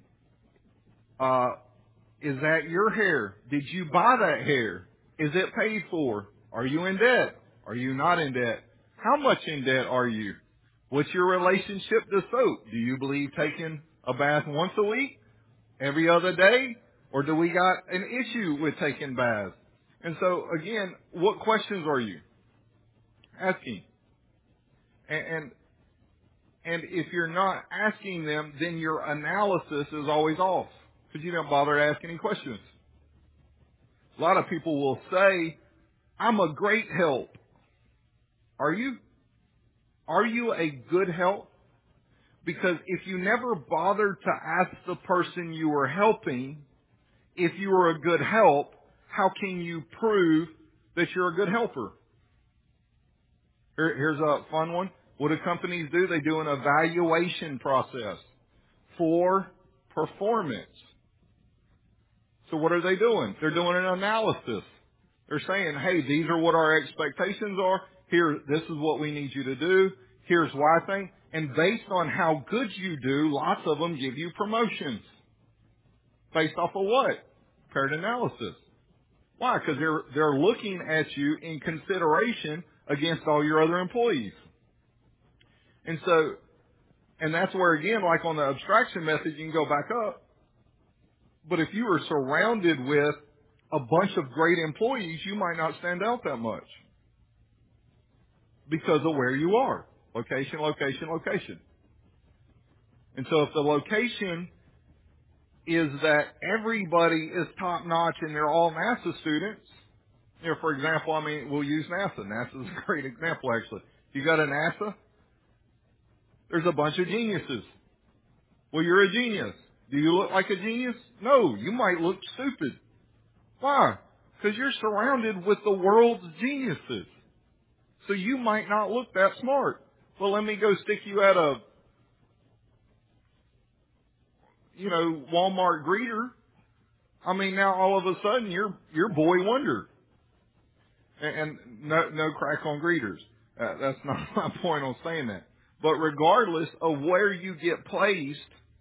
Is that your hair? Did you buy that hair? Is it paid for? Are you in debt? Are you not in debt? How much in debt are you? What's your relationship to soap? Do you believe taking a bath once a week? Every other day? Or do we got an issue with taking baths? And so, again, what questions are you asking? And if you're not asking them, then your analysis is always off, because you don't bother to ask any questions. A lot of people will say, I'm a great help. Are you? Are you a good help? Because if you never bothered to ask the person you were helping if you were a good help, how can you prove that you're a good helper? Here's a fun one. What do companies do? They do an evaluation process for performance. So what are they doing? They're doing an analysis. They're saying, hey, these are what our expectations are. Here, this is what we need you to do. Here's why thing. And based on how good you do, lots of them give you promotions. Based off of what? Paired analysis. Why? Because they're looking at you in consideration against all your other employees. And so, and that's where, again, like on the abstraction method, you can go back up. But if you were surrounded with a bunch of great employees, you might not stand out that much because of where you are. Location, location, location. And so if the location is that everybody is top notch and they're all NASA students, for example, we'll use NASA. NASA is a great example, actually. You go to NASA, there's a bunch of geniuses. Well, you're a genius. Do you look like a genius? No, you might look stupid. Why? Because you're surrounded with the world's geniuses. So you might not look that smart. Well, let me go stick you at a, Walmart greeter. Now all of a sudden you're boy wonder. And no crack on greeters. That's not my point on saying that. But regardless of where you get placed,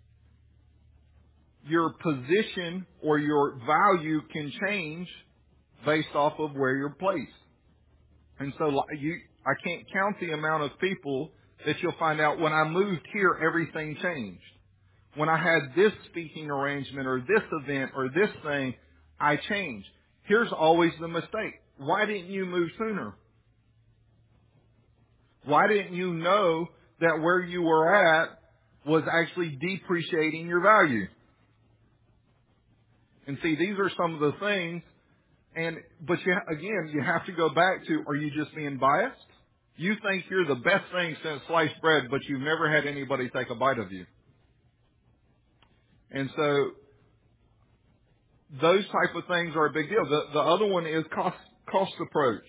your position or your value can change based off of where you're placed. And so I can't count the amount of people that you'll find out, when I moved here, everything changed. When I had this speaking arrangement or this event or this thing, I changed. Here's always the mistake. Why didn't you move sooner? Why didn't you know that where you were at was actually depreciating your value? And see, these are some of the things. But you have to go back to, are you just being biased? You think you're the best thing since sliced bread, but you've never had anybody take a bite of you. And so those type of things are a big deal. The other one is cost approach.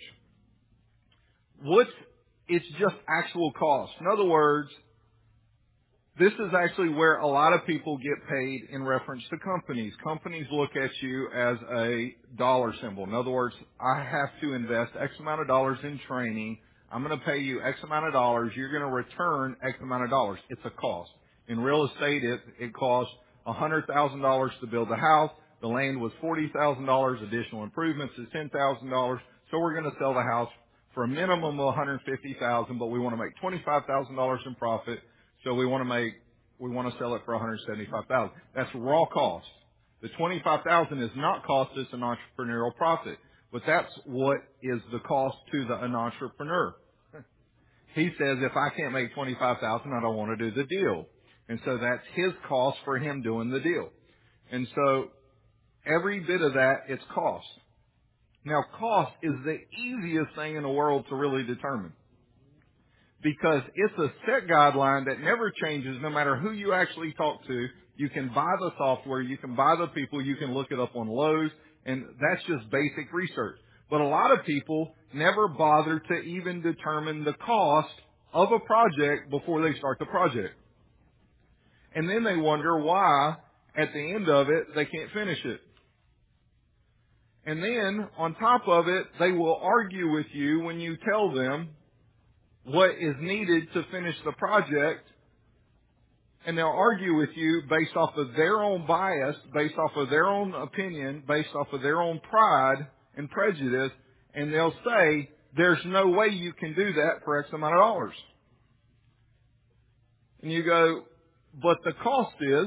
It's just actual cost. In other words, this is actually where a lot of people get paid in reference to companies. Companies look at you as a dollar symbol. In other words, I have to invest X amount of dollars in training. I'm going to pay you X amount of dollars. You're going to return X amount of dollars. It's a cost. In real estate, it costs $100,000 to build a house. The land was $40,000. Additional improvements is $10,000. So we're going to sell the house for a minimum of $150,000, but we want to make $25,000 in profit. So we want to sell it for $175,000. That's raw cost. The $25,000 is not cost us an entrepreneurial profit, but that's what is the cost to an entrepreneur. He says, if I can't make $25,000, I don't want to do the deal. And so that's his cost for him doing the deal. And so every bit of that, it's cost. Now, cost is the easiest thing in the world to really determine, because it's a set guideline that never changes no matter who you actually talk to. You can buy the software, you can buy the people, you can look it up on Lowe's, and that's just basic research. But a lot of people never bother to even determine the cost of a project before they start the project. And then they wonder why, at the end of it, they can't finish it. And then, on top of it, they will argue with you when you tell them what is needed to finish the project, and they'll argue with you based off of their own bias, based off of their own opinion, based off of their own pride and prejudice, and they'll say, there's no way you can do that for X amount of dollars. And you go, but the cost is,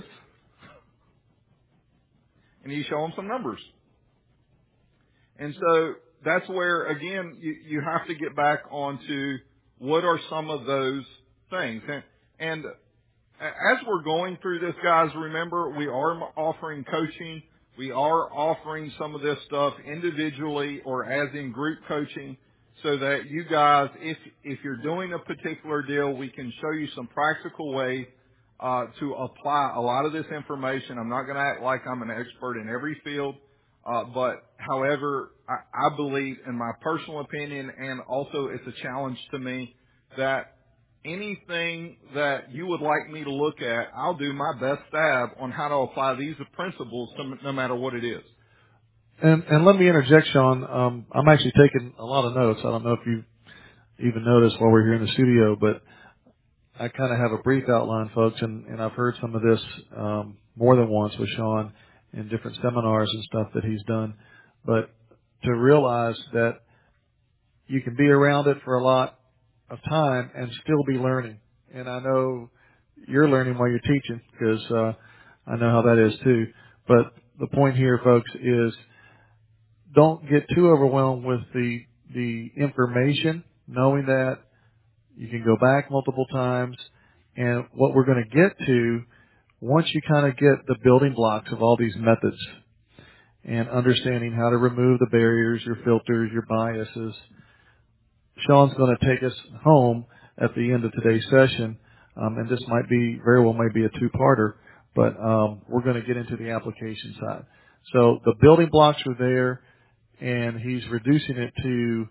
and you show them some numbers. And so that's where, again, you have to get back onto what are some of those things. And as we're going through this, guys, remember, we are offering coaching. We are offering some of this stuff individually or as in group coaching, so that you guys, if you're doing a particular deal, we can show you some practical ways to apply a lot of this information. I'm not going to act like I'm an expert in every field, but however, I believe, in my personal opinion, and also it's a challenge to me, that anything that you would like me to look at, I'll do my best stab on how to apply these principles no matter what it is. And let me interject, Sean. I'm actually taking a lot of notes. I don't know if you even noticed while we're here in the studio, but I kind of have a brief outline, folks, and I've heard some of this more than once with Sean in different seminars and stuff that he's done. But to realize that you can be around it for a lot of time and still be learning. And I know you're learning while you're teaching, because I know how that is too. But the point here, folks, is don't get too overwhelmed with the information, knowing that you can go back multiple times. And what we're going to get to, once you kind of get the building blocks of all these methods and understanding how to remove the barriers, your filters, your biases, Sean's going to take us home at the end of today's session. And this might be, very well may be a two-parter, but we're going to get into the application side. So the building blocks are there, and he's reducing it to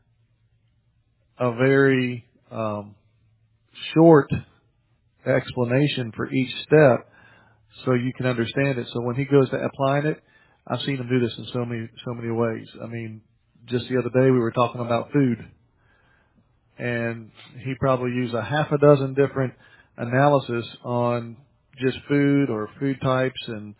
a very short explanation for each step so you can understand it. So when he goes to applying it, I've seen him do this in so many ways. I mean, just the other day we were talking about food, and he probably used a half a dozen different analysis on just food or food types and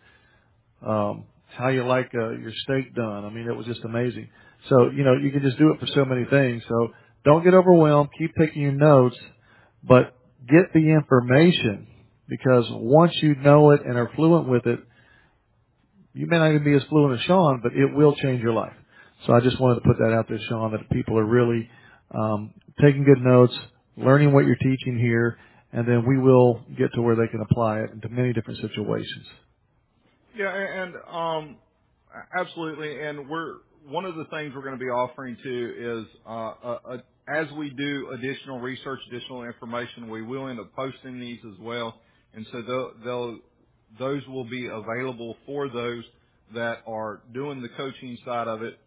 how you like your steak done. I mean, it was just amazing. So, you can just do it for so many things. So don't get overwhelmed. Keep taking your notes, but get the information, because once you know it and are fluent with it, you may not even be as fluent as Sean, but it will change your life. So I just wanted to put that out there, Sean, that people are really taking good notes, learning what you're teaching here, and then we will get to where they can apply it into many different situations. Yeah, and absolutely. And one of the things we're going to be offering too is as we do additional research, additional information, we will end up posting these as well. And so those will be available for those that are doing the coaching side of it.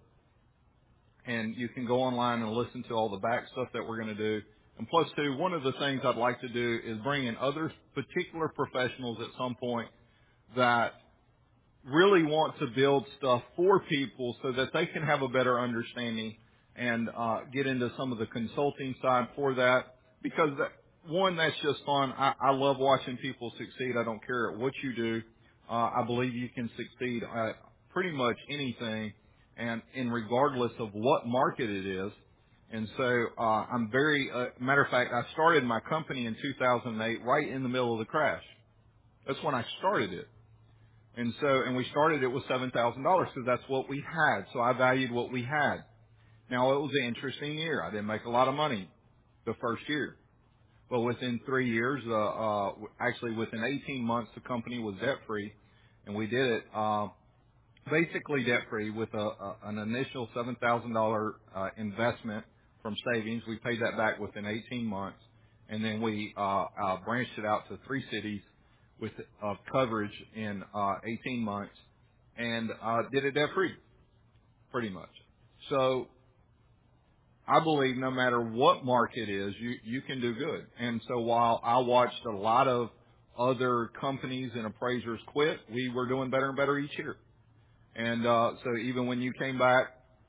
And you can go online and listen to all the back stuff that we're going to do. And plus, too, one of the things I'd like to do is bring in other particular professionals at some point that really want to build stuff for people so that they can have a better understanding and get into some of the consulting side for that. Because that's just fun. I love watching people succeed. I don't care what you do. I believe you can succeed at pretty much anything, and in regardless of what market it is. And so I'm very matter of fact, I started my company in 2008 right in the middle of the crash. That's when I started it. And we started it with $7,000 because that's what we had. So I valued what we had. Now, it was an interesting year. I didn't make a lot of money the first year. But within 3 years, actually within 18 months, the company was debt free, and we did it basically debt free with an initial $7,000 investment from savings. We paid that back within 18 months, and then we branched it out to 3 cities with coverage in 18 months, and did it debt free, pretty much. So I believe no matter what market is, you can do good. And so while I watched a lot of other companies and appraisers quit, we were doing better and better each year. And so even when you came back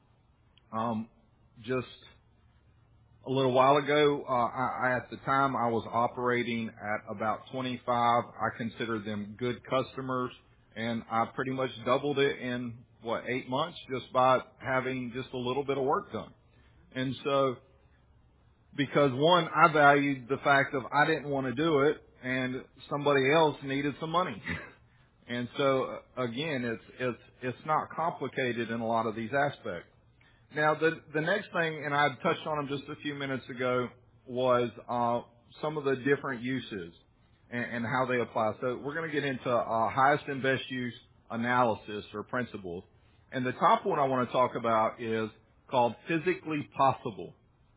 just a little while ago, at the time I was operating at about 25. I considered them good customers, and I pretty much doubled it in 8 months just by having just a little bit of work done. And so, because one, I valued the fact of I didn't want to do it, and somebody else needed some money. And so, again, it's not complicated in a lot of these aspects. Now, the next thing, and I touched on them just a few minutes ago, was some of the different uses and how they apply. So we're going to get into highest and best use analysis or principles. And the top one I want to talk about is called physically possible.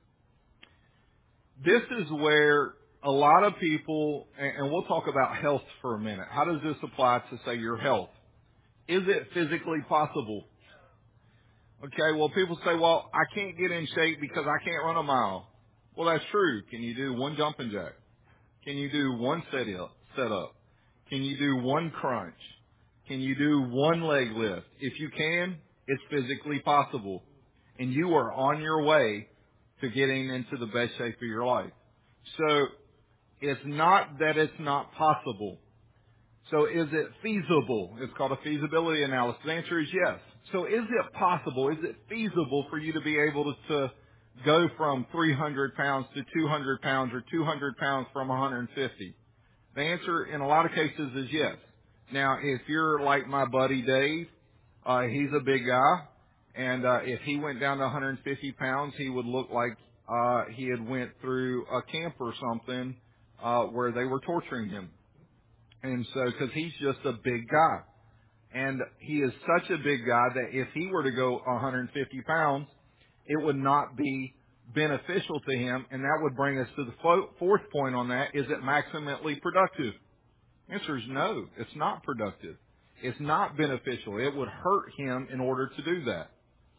This is where a lot of people, and we'll talk about health for a minute. How does this apply to, say, your health? Is it physically possible? Okay, well, people say, well, I can't get in shape because I can't run a mile. Well, that's true. Can you do one jumping jack? Can you do one set up? Can you do one crunch? Can you do one leg lift? If you can, it's physically possible. And you are on your way to getting into the best shape of your life. So it's not that it's not possible. So is it feasible? It's called a feasibility analysis. The answer is yes. So is it possible? Is it feasible for you to be able to go from 300 pounds to 200 pounds or 200 pounds from 150? The answer in a lot of cases is yes. Now, if you're like my buddy Dave, he's a big guy, and if he went down to 150 pounds, he would look like he had went through a camp or something where they were torturing him. And so, because he's just a big guy. And he is such a big guy that if he were to go 150 pounds, it would not be beneficial to him. And that would bring us to the fourth point on that. Is it maximally productive? The answer is no. It's not productive. It's not beneficial. It would hurt him in order to do that.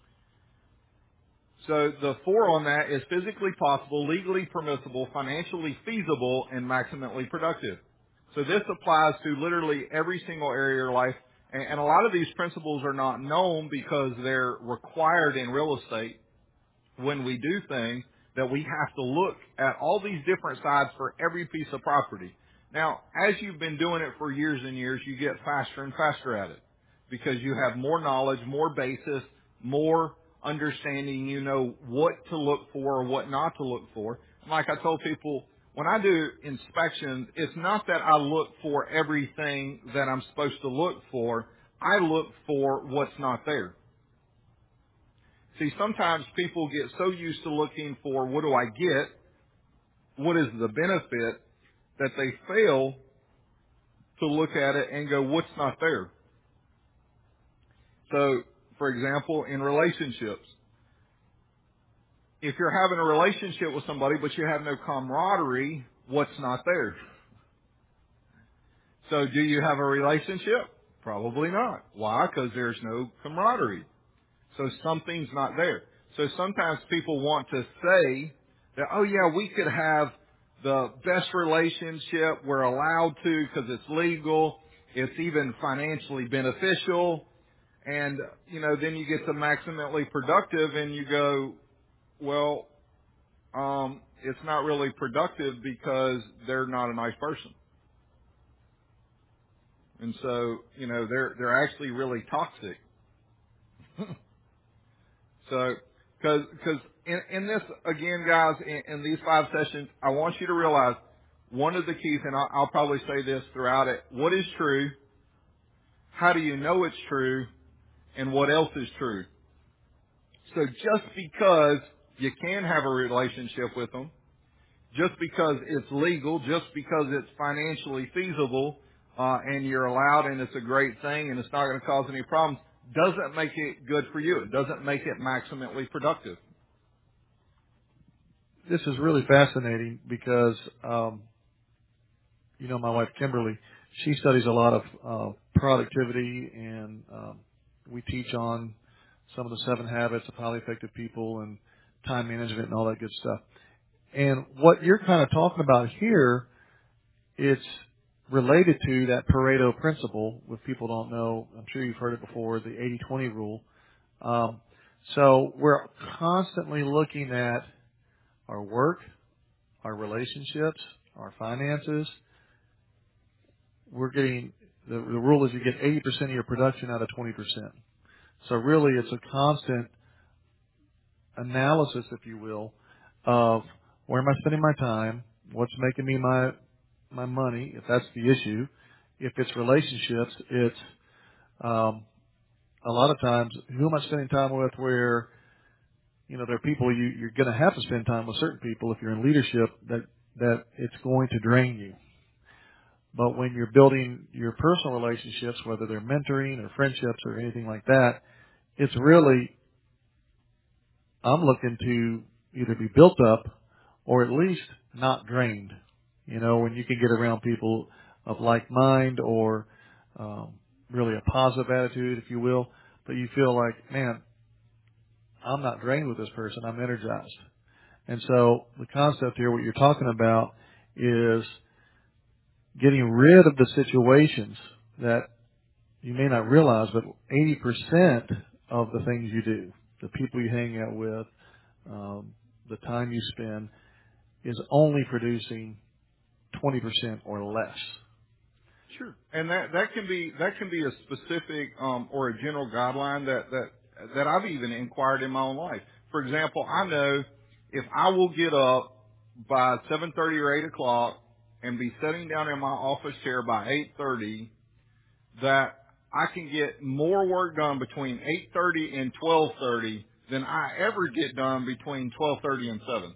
So the 4 on that is physically possible, legally permissible, financially feasible, and maximally productive. So this applies to literally every single area of your life. And a lot of these principles are not known because they're required in real estate when we do things, that we have to look at all these different sides for every piece of property. Now, as you've been doing it for years and years, you get faster and faster at it because you have more knowledge, more basis, more understanding. You know what to look for or what not to look for. Like I told people, when I do inspections, it's not that I look for everything that I'm supposed to look for. I look for what's not there. See, sometimes people get so used to looking for what do I get, what is the benefit, that they fail to look at it and go, what's not there? So, for example, in relationships, if you're having a relationship with somebody but you have no camaraderie, what's not there? So do you have a relationship? Probably not. Why? Because there's no camaraderie. So something's not there. So sometimes people want to say that, oh yeah, we could have the best relationship. We're allowed to because it's legal. It's even financially beneficial. And, then you get to maximally productive and you go, well, it's not really productive because they're not a nice person. And so, they're actually really toxic. So, because in this, again, guys, in these 5 sessions, I want you to realize one of the keys, and I'll probably say this throughout it, what is true, how do you know it's true, and what else is true. So just because you can have a relationship with them, just because it's legal, just because it's financially feasible, and you're allowed and it's a great thing and it's not going to cause any problems, doesn't make it good for you. It doesn't make it maximally productive. This is really fascinating because, my wife Kimberly, she studies a lot of productivity, and we teach on some of the 7 habits of highly effective people and time management and all that good stuff. And what you're kind of talking about here, it's related to that Pareto principle. If people don't know, I'm sure you've heard it before, the 80-20 rule. So we're constantly looking at our work, our relationships, our finances. We're getting, the rule is you get 80% of your production out of 20%. So really it's a constant analysis, if you will, of where am I spending my time, what's making me my money, if that's the issue. If it's relationships, it's a lot of times who am I spending time with, where there are people you're going to have to spend time with certain people if you're in leadership that it's going to drain you. But when you're building your personal relationships, whether they're mentoring or friendships or anything like that, it's really, I'm looking to either be built up or at least not drained. When you can get around people of like mind, or really a positive attitude, if you will, but you feel like, man, I'm not drained with this person, I'm energized. And so the concept here, what you're talking about, is getting rid of the situations that you may not realize, but 80% of the things you do, the people you hang out with, the time you spend, is only producing 20% or less. Sure. And that can be a specific or a general guideline that I've even inquired in my own life. For example, I know if I will get up by 7:30 or 8 o'clock and be sitting down in my office chair by 8:30, that I can get more work done between 8:30 and 12:30 than I ever get done between 12:30 and 7.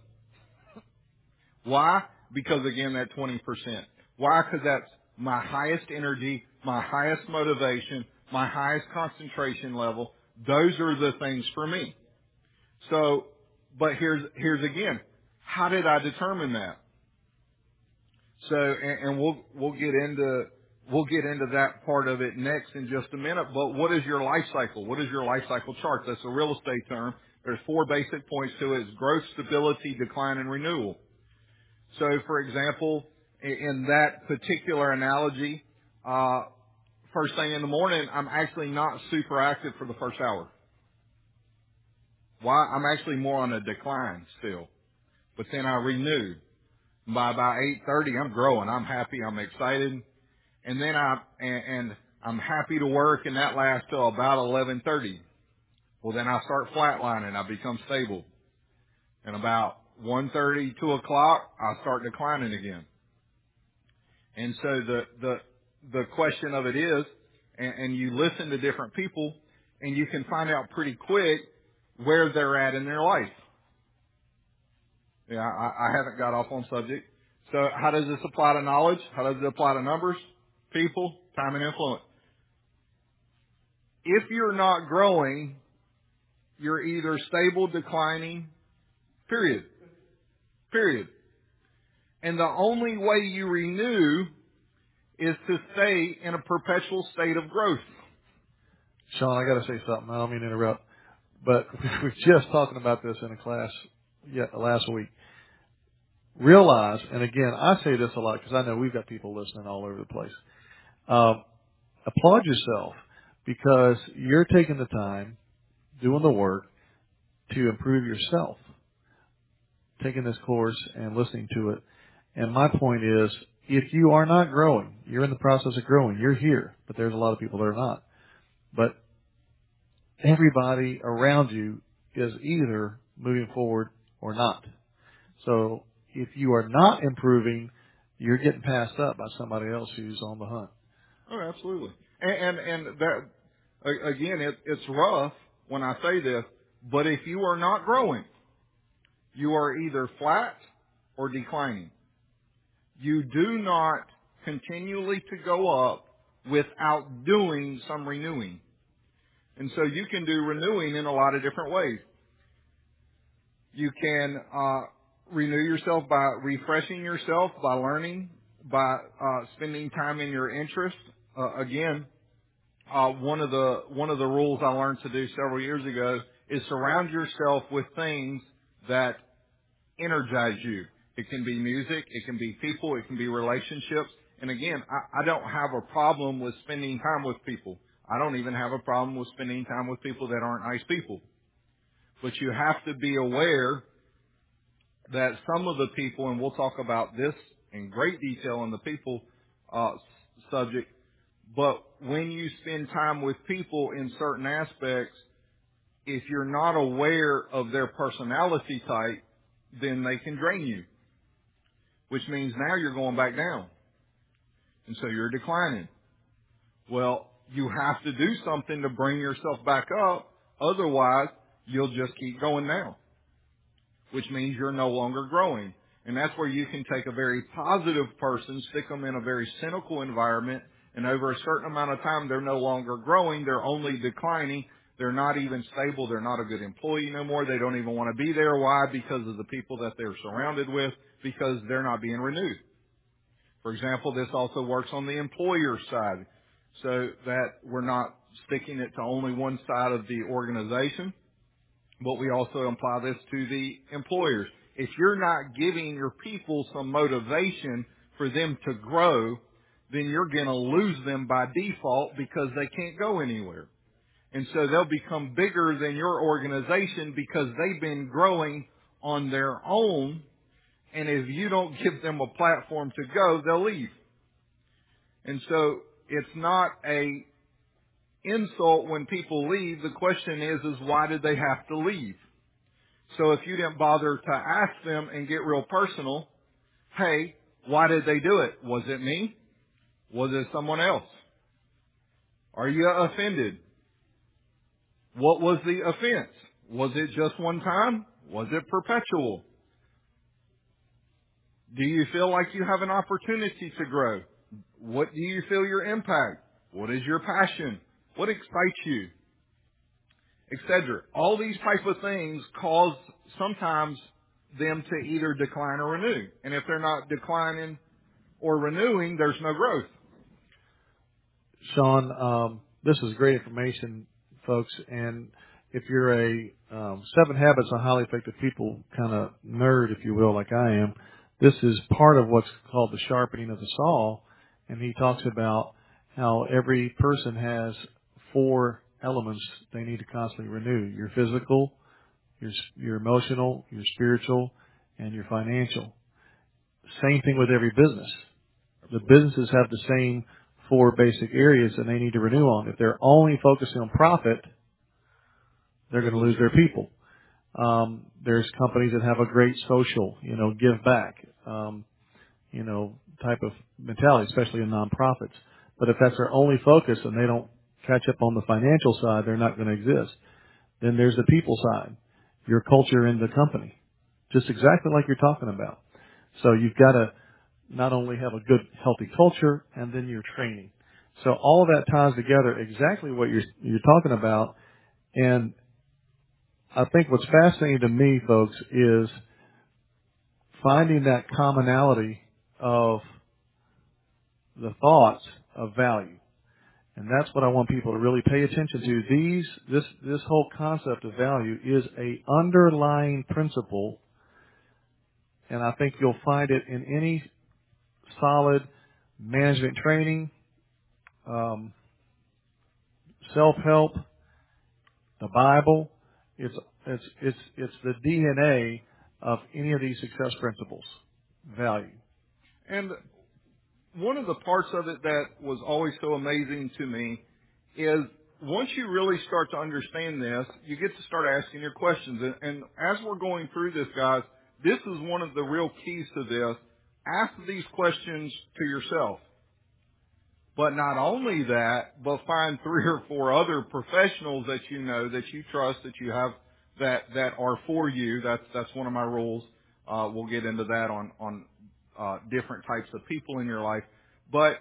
Why? Because again, that 20%. Why? Because that's my highest energy, my highest motivation, my highest concentration level. Those are the things for me. So, but here's again, how did I determine that? So, and we'll get into that part of it next in just a minute. But what is your life cycle? What is your life cycle chart? That's a real estate term. There's 4 basic points to it: it's growth, stability, decline, and renewal. So, for example, in that particular analogy, first thing in the morning, I'm actually not super active for the first hour. Why? I'm actually more on a decline still. But then I renew. By about 8:30, I'm growing. I'm happy. I'm excited. And then I'm happy to work, and that lasts till about 11:30. Well, then I start flatlining. I become stable. And about 1:30, 2 o'clock, I start declining again. And so the question of it is, and you listen to different people, and you can find out pretty quick where they're at in their life. Yeah, I haven't got off on subject. So how does this apply to knowledge? How does it apply to numbers, people, time, and influence? If you're not growing, you're either stable, declining, period. Period. And the only way you renew is to stay in a perpetual state of growth. Sean, I got to say something. I don't mean to interrupt, but we were just talking about this in a class last week. Realize, and again, I say this a lot because I know we've got people listening all over the place. Applaud yourself because you're taking the time, doing the work to improve yourself, taking this course and listening to it. And my point is, if you are not growing, you're in the process of growing, you're here, but there's a lot of people that are not. But everybody around you is either moving forward or not. So if you are not improving, you're getting passed up by somebody else who's on the hunt. Oh, absolutely. And that, again, it's rough when I say this, but if you are not growing, you are either flat or declining. You do not continually to go up without doing some renewing. And so you can do renewing in a lot of different ways. You can renew yourself by refreshing yourself, by learning, by spending time in your interest. Again, one of the rules I learned to do several years ago is surround yourself with things that energize you. It can be music, it can be people, it can be relationships. And again, I don't have a problem with spending time with people. I don't even have a problem with spending time with people that aren't nice people. But you have to be aware that some of the people, and we'll talk about this in great detail in the people subject, but when you spend time with people in certain aspects, if you're not aware of their personality type, then they can drain you, which means now you're going back down. And so you're declining. Well, you have to do something to bring yourself back up. Otherwise, you'll just keep going down, which means you're no longer growing. And that's where you can take a very positive person, stick them in a very cynical environment, and over a certain amount of time, they're no longer growing. They're only declining. They're not even stable. They're not a good employee no more. They don't even want to be there. Why? Because of the people that they're surrounded with, because they're not being renewed. For example, this also works on the employer side, so that we're not sticking it to only one side of the organization, but we also apply this to the employers. If you're not giving your people some motivation for them to grow, then you're going to lose them by default because they can't go anywhere. And so they'll become bigger than your organization because they've been growing on their own. And if you don't give them a platform to go, they'll leave. And so it's not a insult when people leave. The question is why did they have to leave? So if you didn't bother to ask them and get real personal, hey, why did they do it? Was it me? Was it someone else? Are you offended? What was the offense? Was it just one time? Was it perpetual? Do you feel like you have an opportunity to grow? What do you feel your impact? What is your passion? What excites you? Etc. All these type of things cause sometimes them to either decline or renew. And if they're not declining or renewing, there's no growth. Sean, this is great information, folks. And if you're a 7 Habits of Highly Effective People kind of nerd, if you will, like I am, this is part of what's called the sharpening of the saw. And he talks about how every person has 4 elements they need to constantly renew: your physical, your emotional, your spiritual, and your financial. Same thing with every business. The businesses have the same 4 basic areas that they need to renew on. If they're only focusing on profit, they're going to lose their people. There's companies that have a great social, give back, type of mentality, especially in nonprofits. But if that's their only focus and they don't catch up on the financial side, they're not going to exist. Then there's the people side, your culture in the company, just exactly like you're talking about. So you've got to not only have a good, healthy culture, and then your training. So all of that ties together exactly what you're talking about. And I think what's fascinating to me, folks, is finding that commonality of the thoughts of value. And that's what I want people to really pay attention to. This whole concept of value is a underlying principle, and I think you'll find it in any solid management training, self-help, the Bible. It's the DNA of any of these success principles. Value. And one of the parts of it that was always so amazing to me is once you really start to understand this, you get to start asking your questions. And as we're going through this, guys, this is one of the real keys to this. Ask these questions to yourself. But not only that, but find 3 or 4 other professionals that you know, that you trust, that you have, that are for you. That's one of my rules. We'll get into that on different types of people in your life. But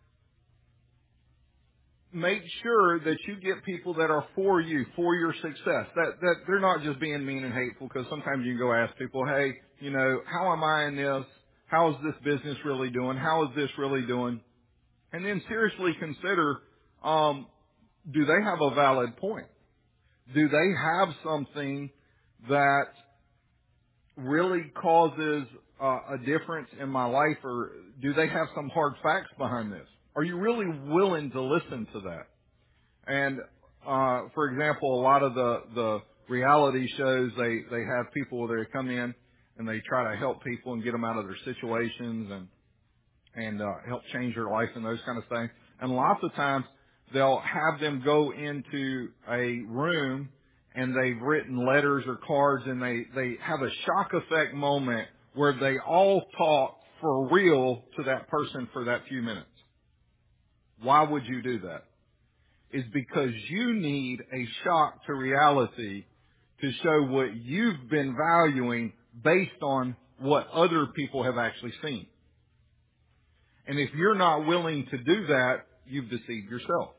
make sure that you get people that are for you, for your success. That they're not just being mean and hateful, because sometimes you can go ask people, hey, how am I in this? How is this business really doing? How is this really doing? And then seriously consider, do they have a valid point? Do they have something that really causes a difference in my life, or do they have some hard facts behind this? Are you really willing to listen to that? And for example, a lot of the reality shows, they have people that come in and they try to help people and get them out of their situations and help change their life and those kind of things. And lots of times they'll have them go into a room and they've written letters or cards, and they have a shock effect moment where they all talk for real to that person for that few minutes. Why would you do that? Is because you need a shock to reality to show what you've been valuing based on what other people have actually seen. And if you're not willing to do that, you've deceived yourself.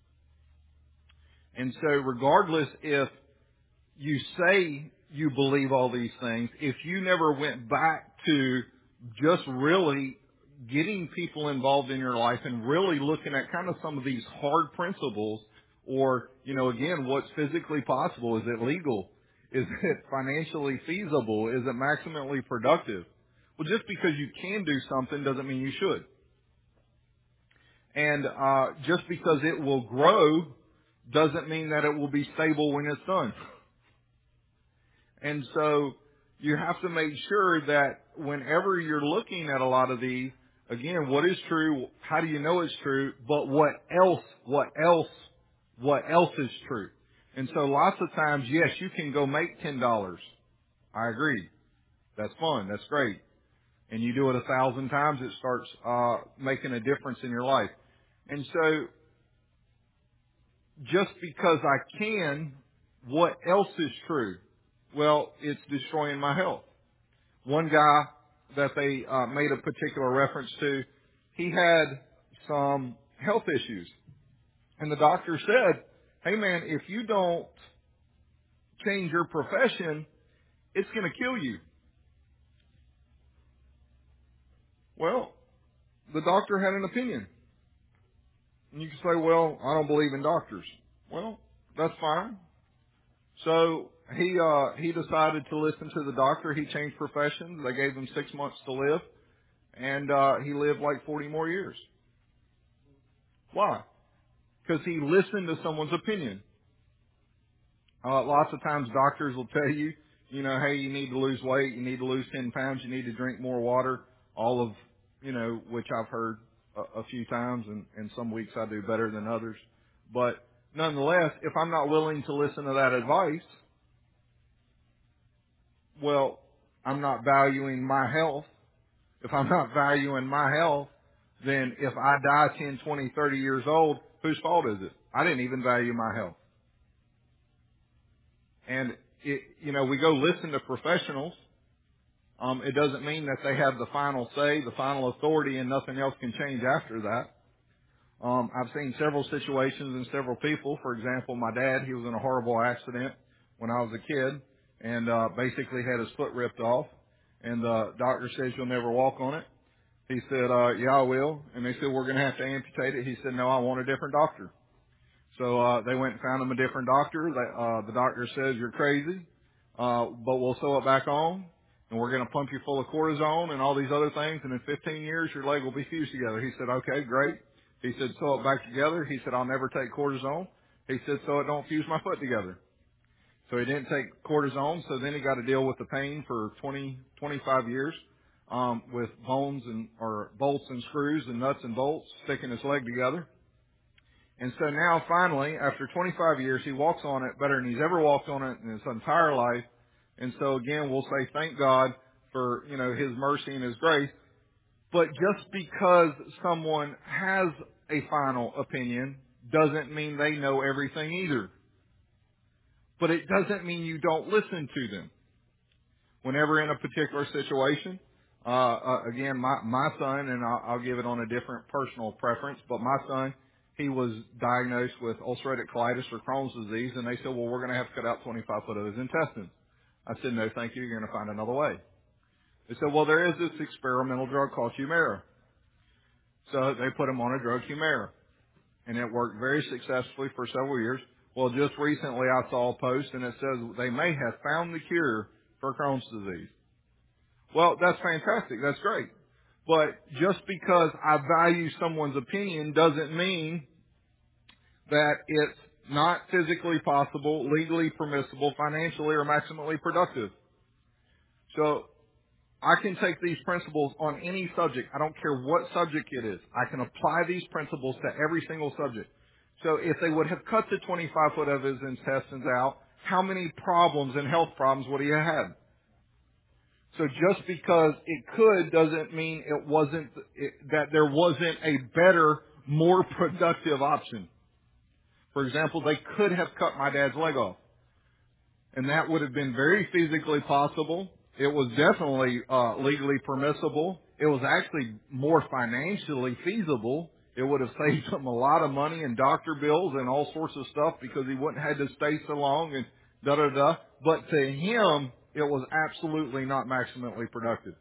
And so regardless if you say you believe all these things, if you never went back to just really getting people involved in your life and really looking at kind of some of these hard principles, or, again, what's physically possible? Is it legal? Is it financially feasible? Is it maximally productive? Well, just because you can do something doesn't mean you should. And just because it will grow doesn't mean that it will be stable when it's done. And so you have to make sure that whenever you're looking at a lot of these, again, what is true? How do you know it's true? But what else is true? And so lots of times, yes, you can go make $10. I agree. That's fun. That's great. And you do it 1,000 times, it starts making a difference in your life. And so just because I can, what else is true? Well, it's destroying my health. One guy that they made a particular reference to, he had some health issues. And the doctor said, hey man, if you don't change your profession, it's going to kill you. Well, the doctor had an opinion. And you can say, well, I don't believe in doctors. Well, that's fine. So he decided to listen to the doctor. He changed professions. They gave him 6 months to live, and he lived like 40 more years. Why? Because he listened to someone's opinion. Lots of times doctors will tell you, hey, you need to lose weight, you need to lose 10 pounds, you need to drink more water, all of, which I've heard a few times, and some weeks I do better than others. But nonetheless, if I'm not willing to listen to that advice, well, I'm not valuing my health. If I'm not valuing my health, then if I die 10, 20, 30 years old, whose fault is it? I didn't even value my health. And, we go listen to professionals. It doesn't mean that they have the final say, the final authority, and nothing else can change after that. I've seen several situations and several people. For example, my dad, he was in a horrible accident when I was a kid, and basically had his foot ripped off. And the doctor says, you'll never walk on it. He said, yeah, I will. And they said, we're going to have to amputate it. He said, no, I want a different doctor. So they went and found him a different doctor. The doctor says, you're crazy, but we'll sew it back on, and we're going to pump you full of cortisone and all these other things, and in 15 years your leg will be fused together. He said, okay, great. He said, sew it back together. He said, I'll never take cortisone. He said, so it don't fuse my foot together. So he didn't take cortisone, so then he got to deal with the pain for 25 years, with or bolts and screws and nuts and bolts sticking his leg together. And so now finally, after 25 years, he walks on it better than he's ever walked on it in his entire life. And so again, we'll say thank God for, His mercy and His grace. But just because someone has a final opinion doesn't mean they know everything either. But it doesn't mean you don't listen to them. whenever in a particular situation, again, my son, and I'll give it on a different personal preference, but my son, he was diagnosed with ulcerative colitis or Crohn's disease, and they said, well, we're going to have to cut out 25 foot of his intestines. I said, no, thank you. You're going to find another way. They said, well, there is this experimental drug called Humira. So they put him on a drug, Humira, and it worked very successfully for several years. Well, just recently I saw a post, and it says they may have found the cure for Crohn's disease. Well, that's fantastic. That's great. But just because I value someone's opinion doesn't mean that it's not physically possible, legally permissible, financially, or maximally productive. So I can take these principles on any subject. I don't care what subject it is. I can apply these principles to every single subject. So if they would have cut the 25 foot of his intestines out, how many problems and health problems would he have had? So just because it could doesn't mean that there wasn't a better, more productive option. For example, they could have cut my dad's leg off, and that would have been very physically possible. It was definitely legally permissible. It was actually more financially feasible. It would have saved him a lot of money and doctor bills and all sorts of stuff because he wouldn't have had to stay so long and da-da-da. But to him, it was absolutely not maximally productive.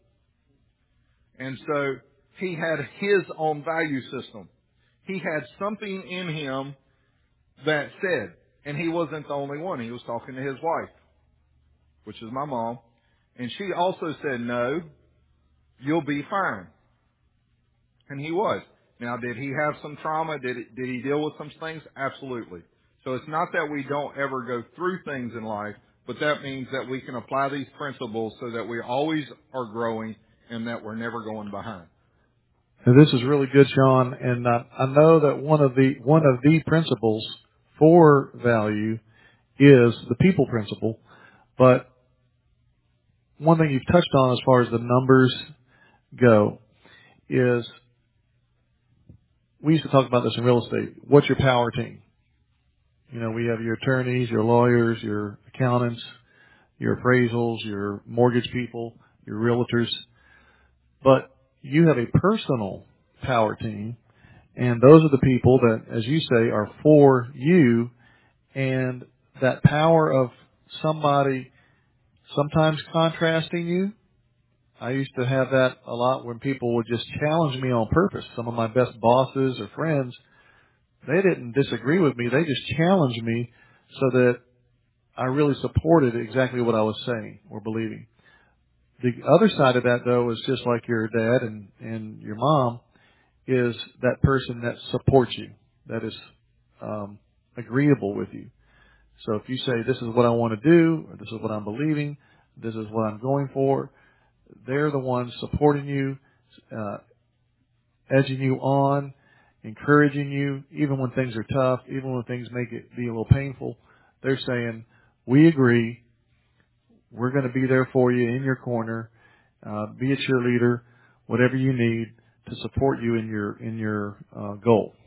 And so he had his own value system. He had something in him that said, and he wasn't the only one. He was talking to his wife, which is my mom, and she also said, no, you'll be fine. And he was. Now, did he have some trauma? Did he deal with some things? Absolutely. So it's not that we don't ever go through things in life, but that means that we can apply these principles so that we always are growing and that we're never going behind. And this is really good, Sean. And I know that one of the principles for value is the people principle. But one thing you've touched on as far as the numbers go is we used to talk about this in real estate. What's your power team? You know, we have your attorneys, your lawyers, your accountants, your appraisals, your mortgage people, your realtors. But you have a personal power team, and those are the people that, as you say, are for you, and that power of somebody sometimes contrasting you. I used to have that a lot when people would just challenge me on purpose. Some of my best bosses or friends, they didn't disagree with me. They just challenged me so that I really supported exactly what I was saying or believing. The other side of that, though, is just like your dad and your mom, is that person that supports you, that is agreeable with you. So if you say, this is what I want to do, or this is what I'm believing, this is what I'm going for, they're the ones supporting you, edging you on, encouraging you, even when things are tough, even when things make it be a little painful. They're saying, we agree, we're going to be there for you in your corner, be a cheerleader, whatever you need to support you in your goal.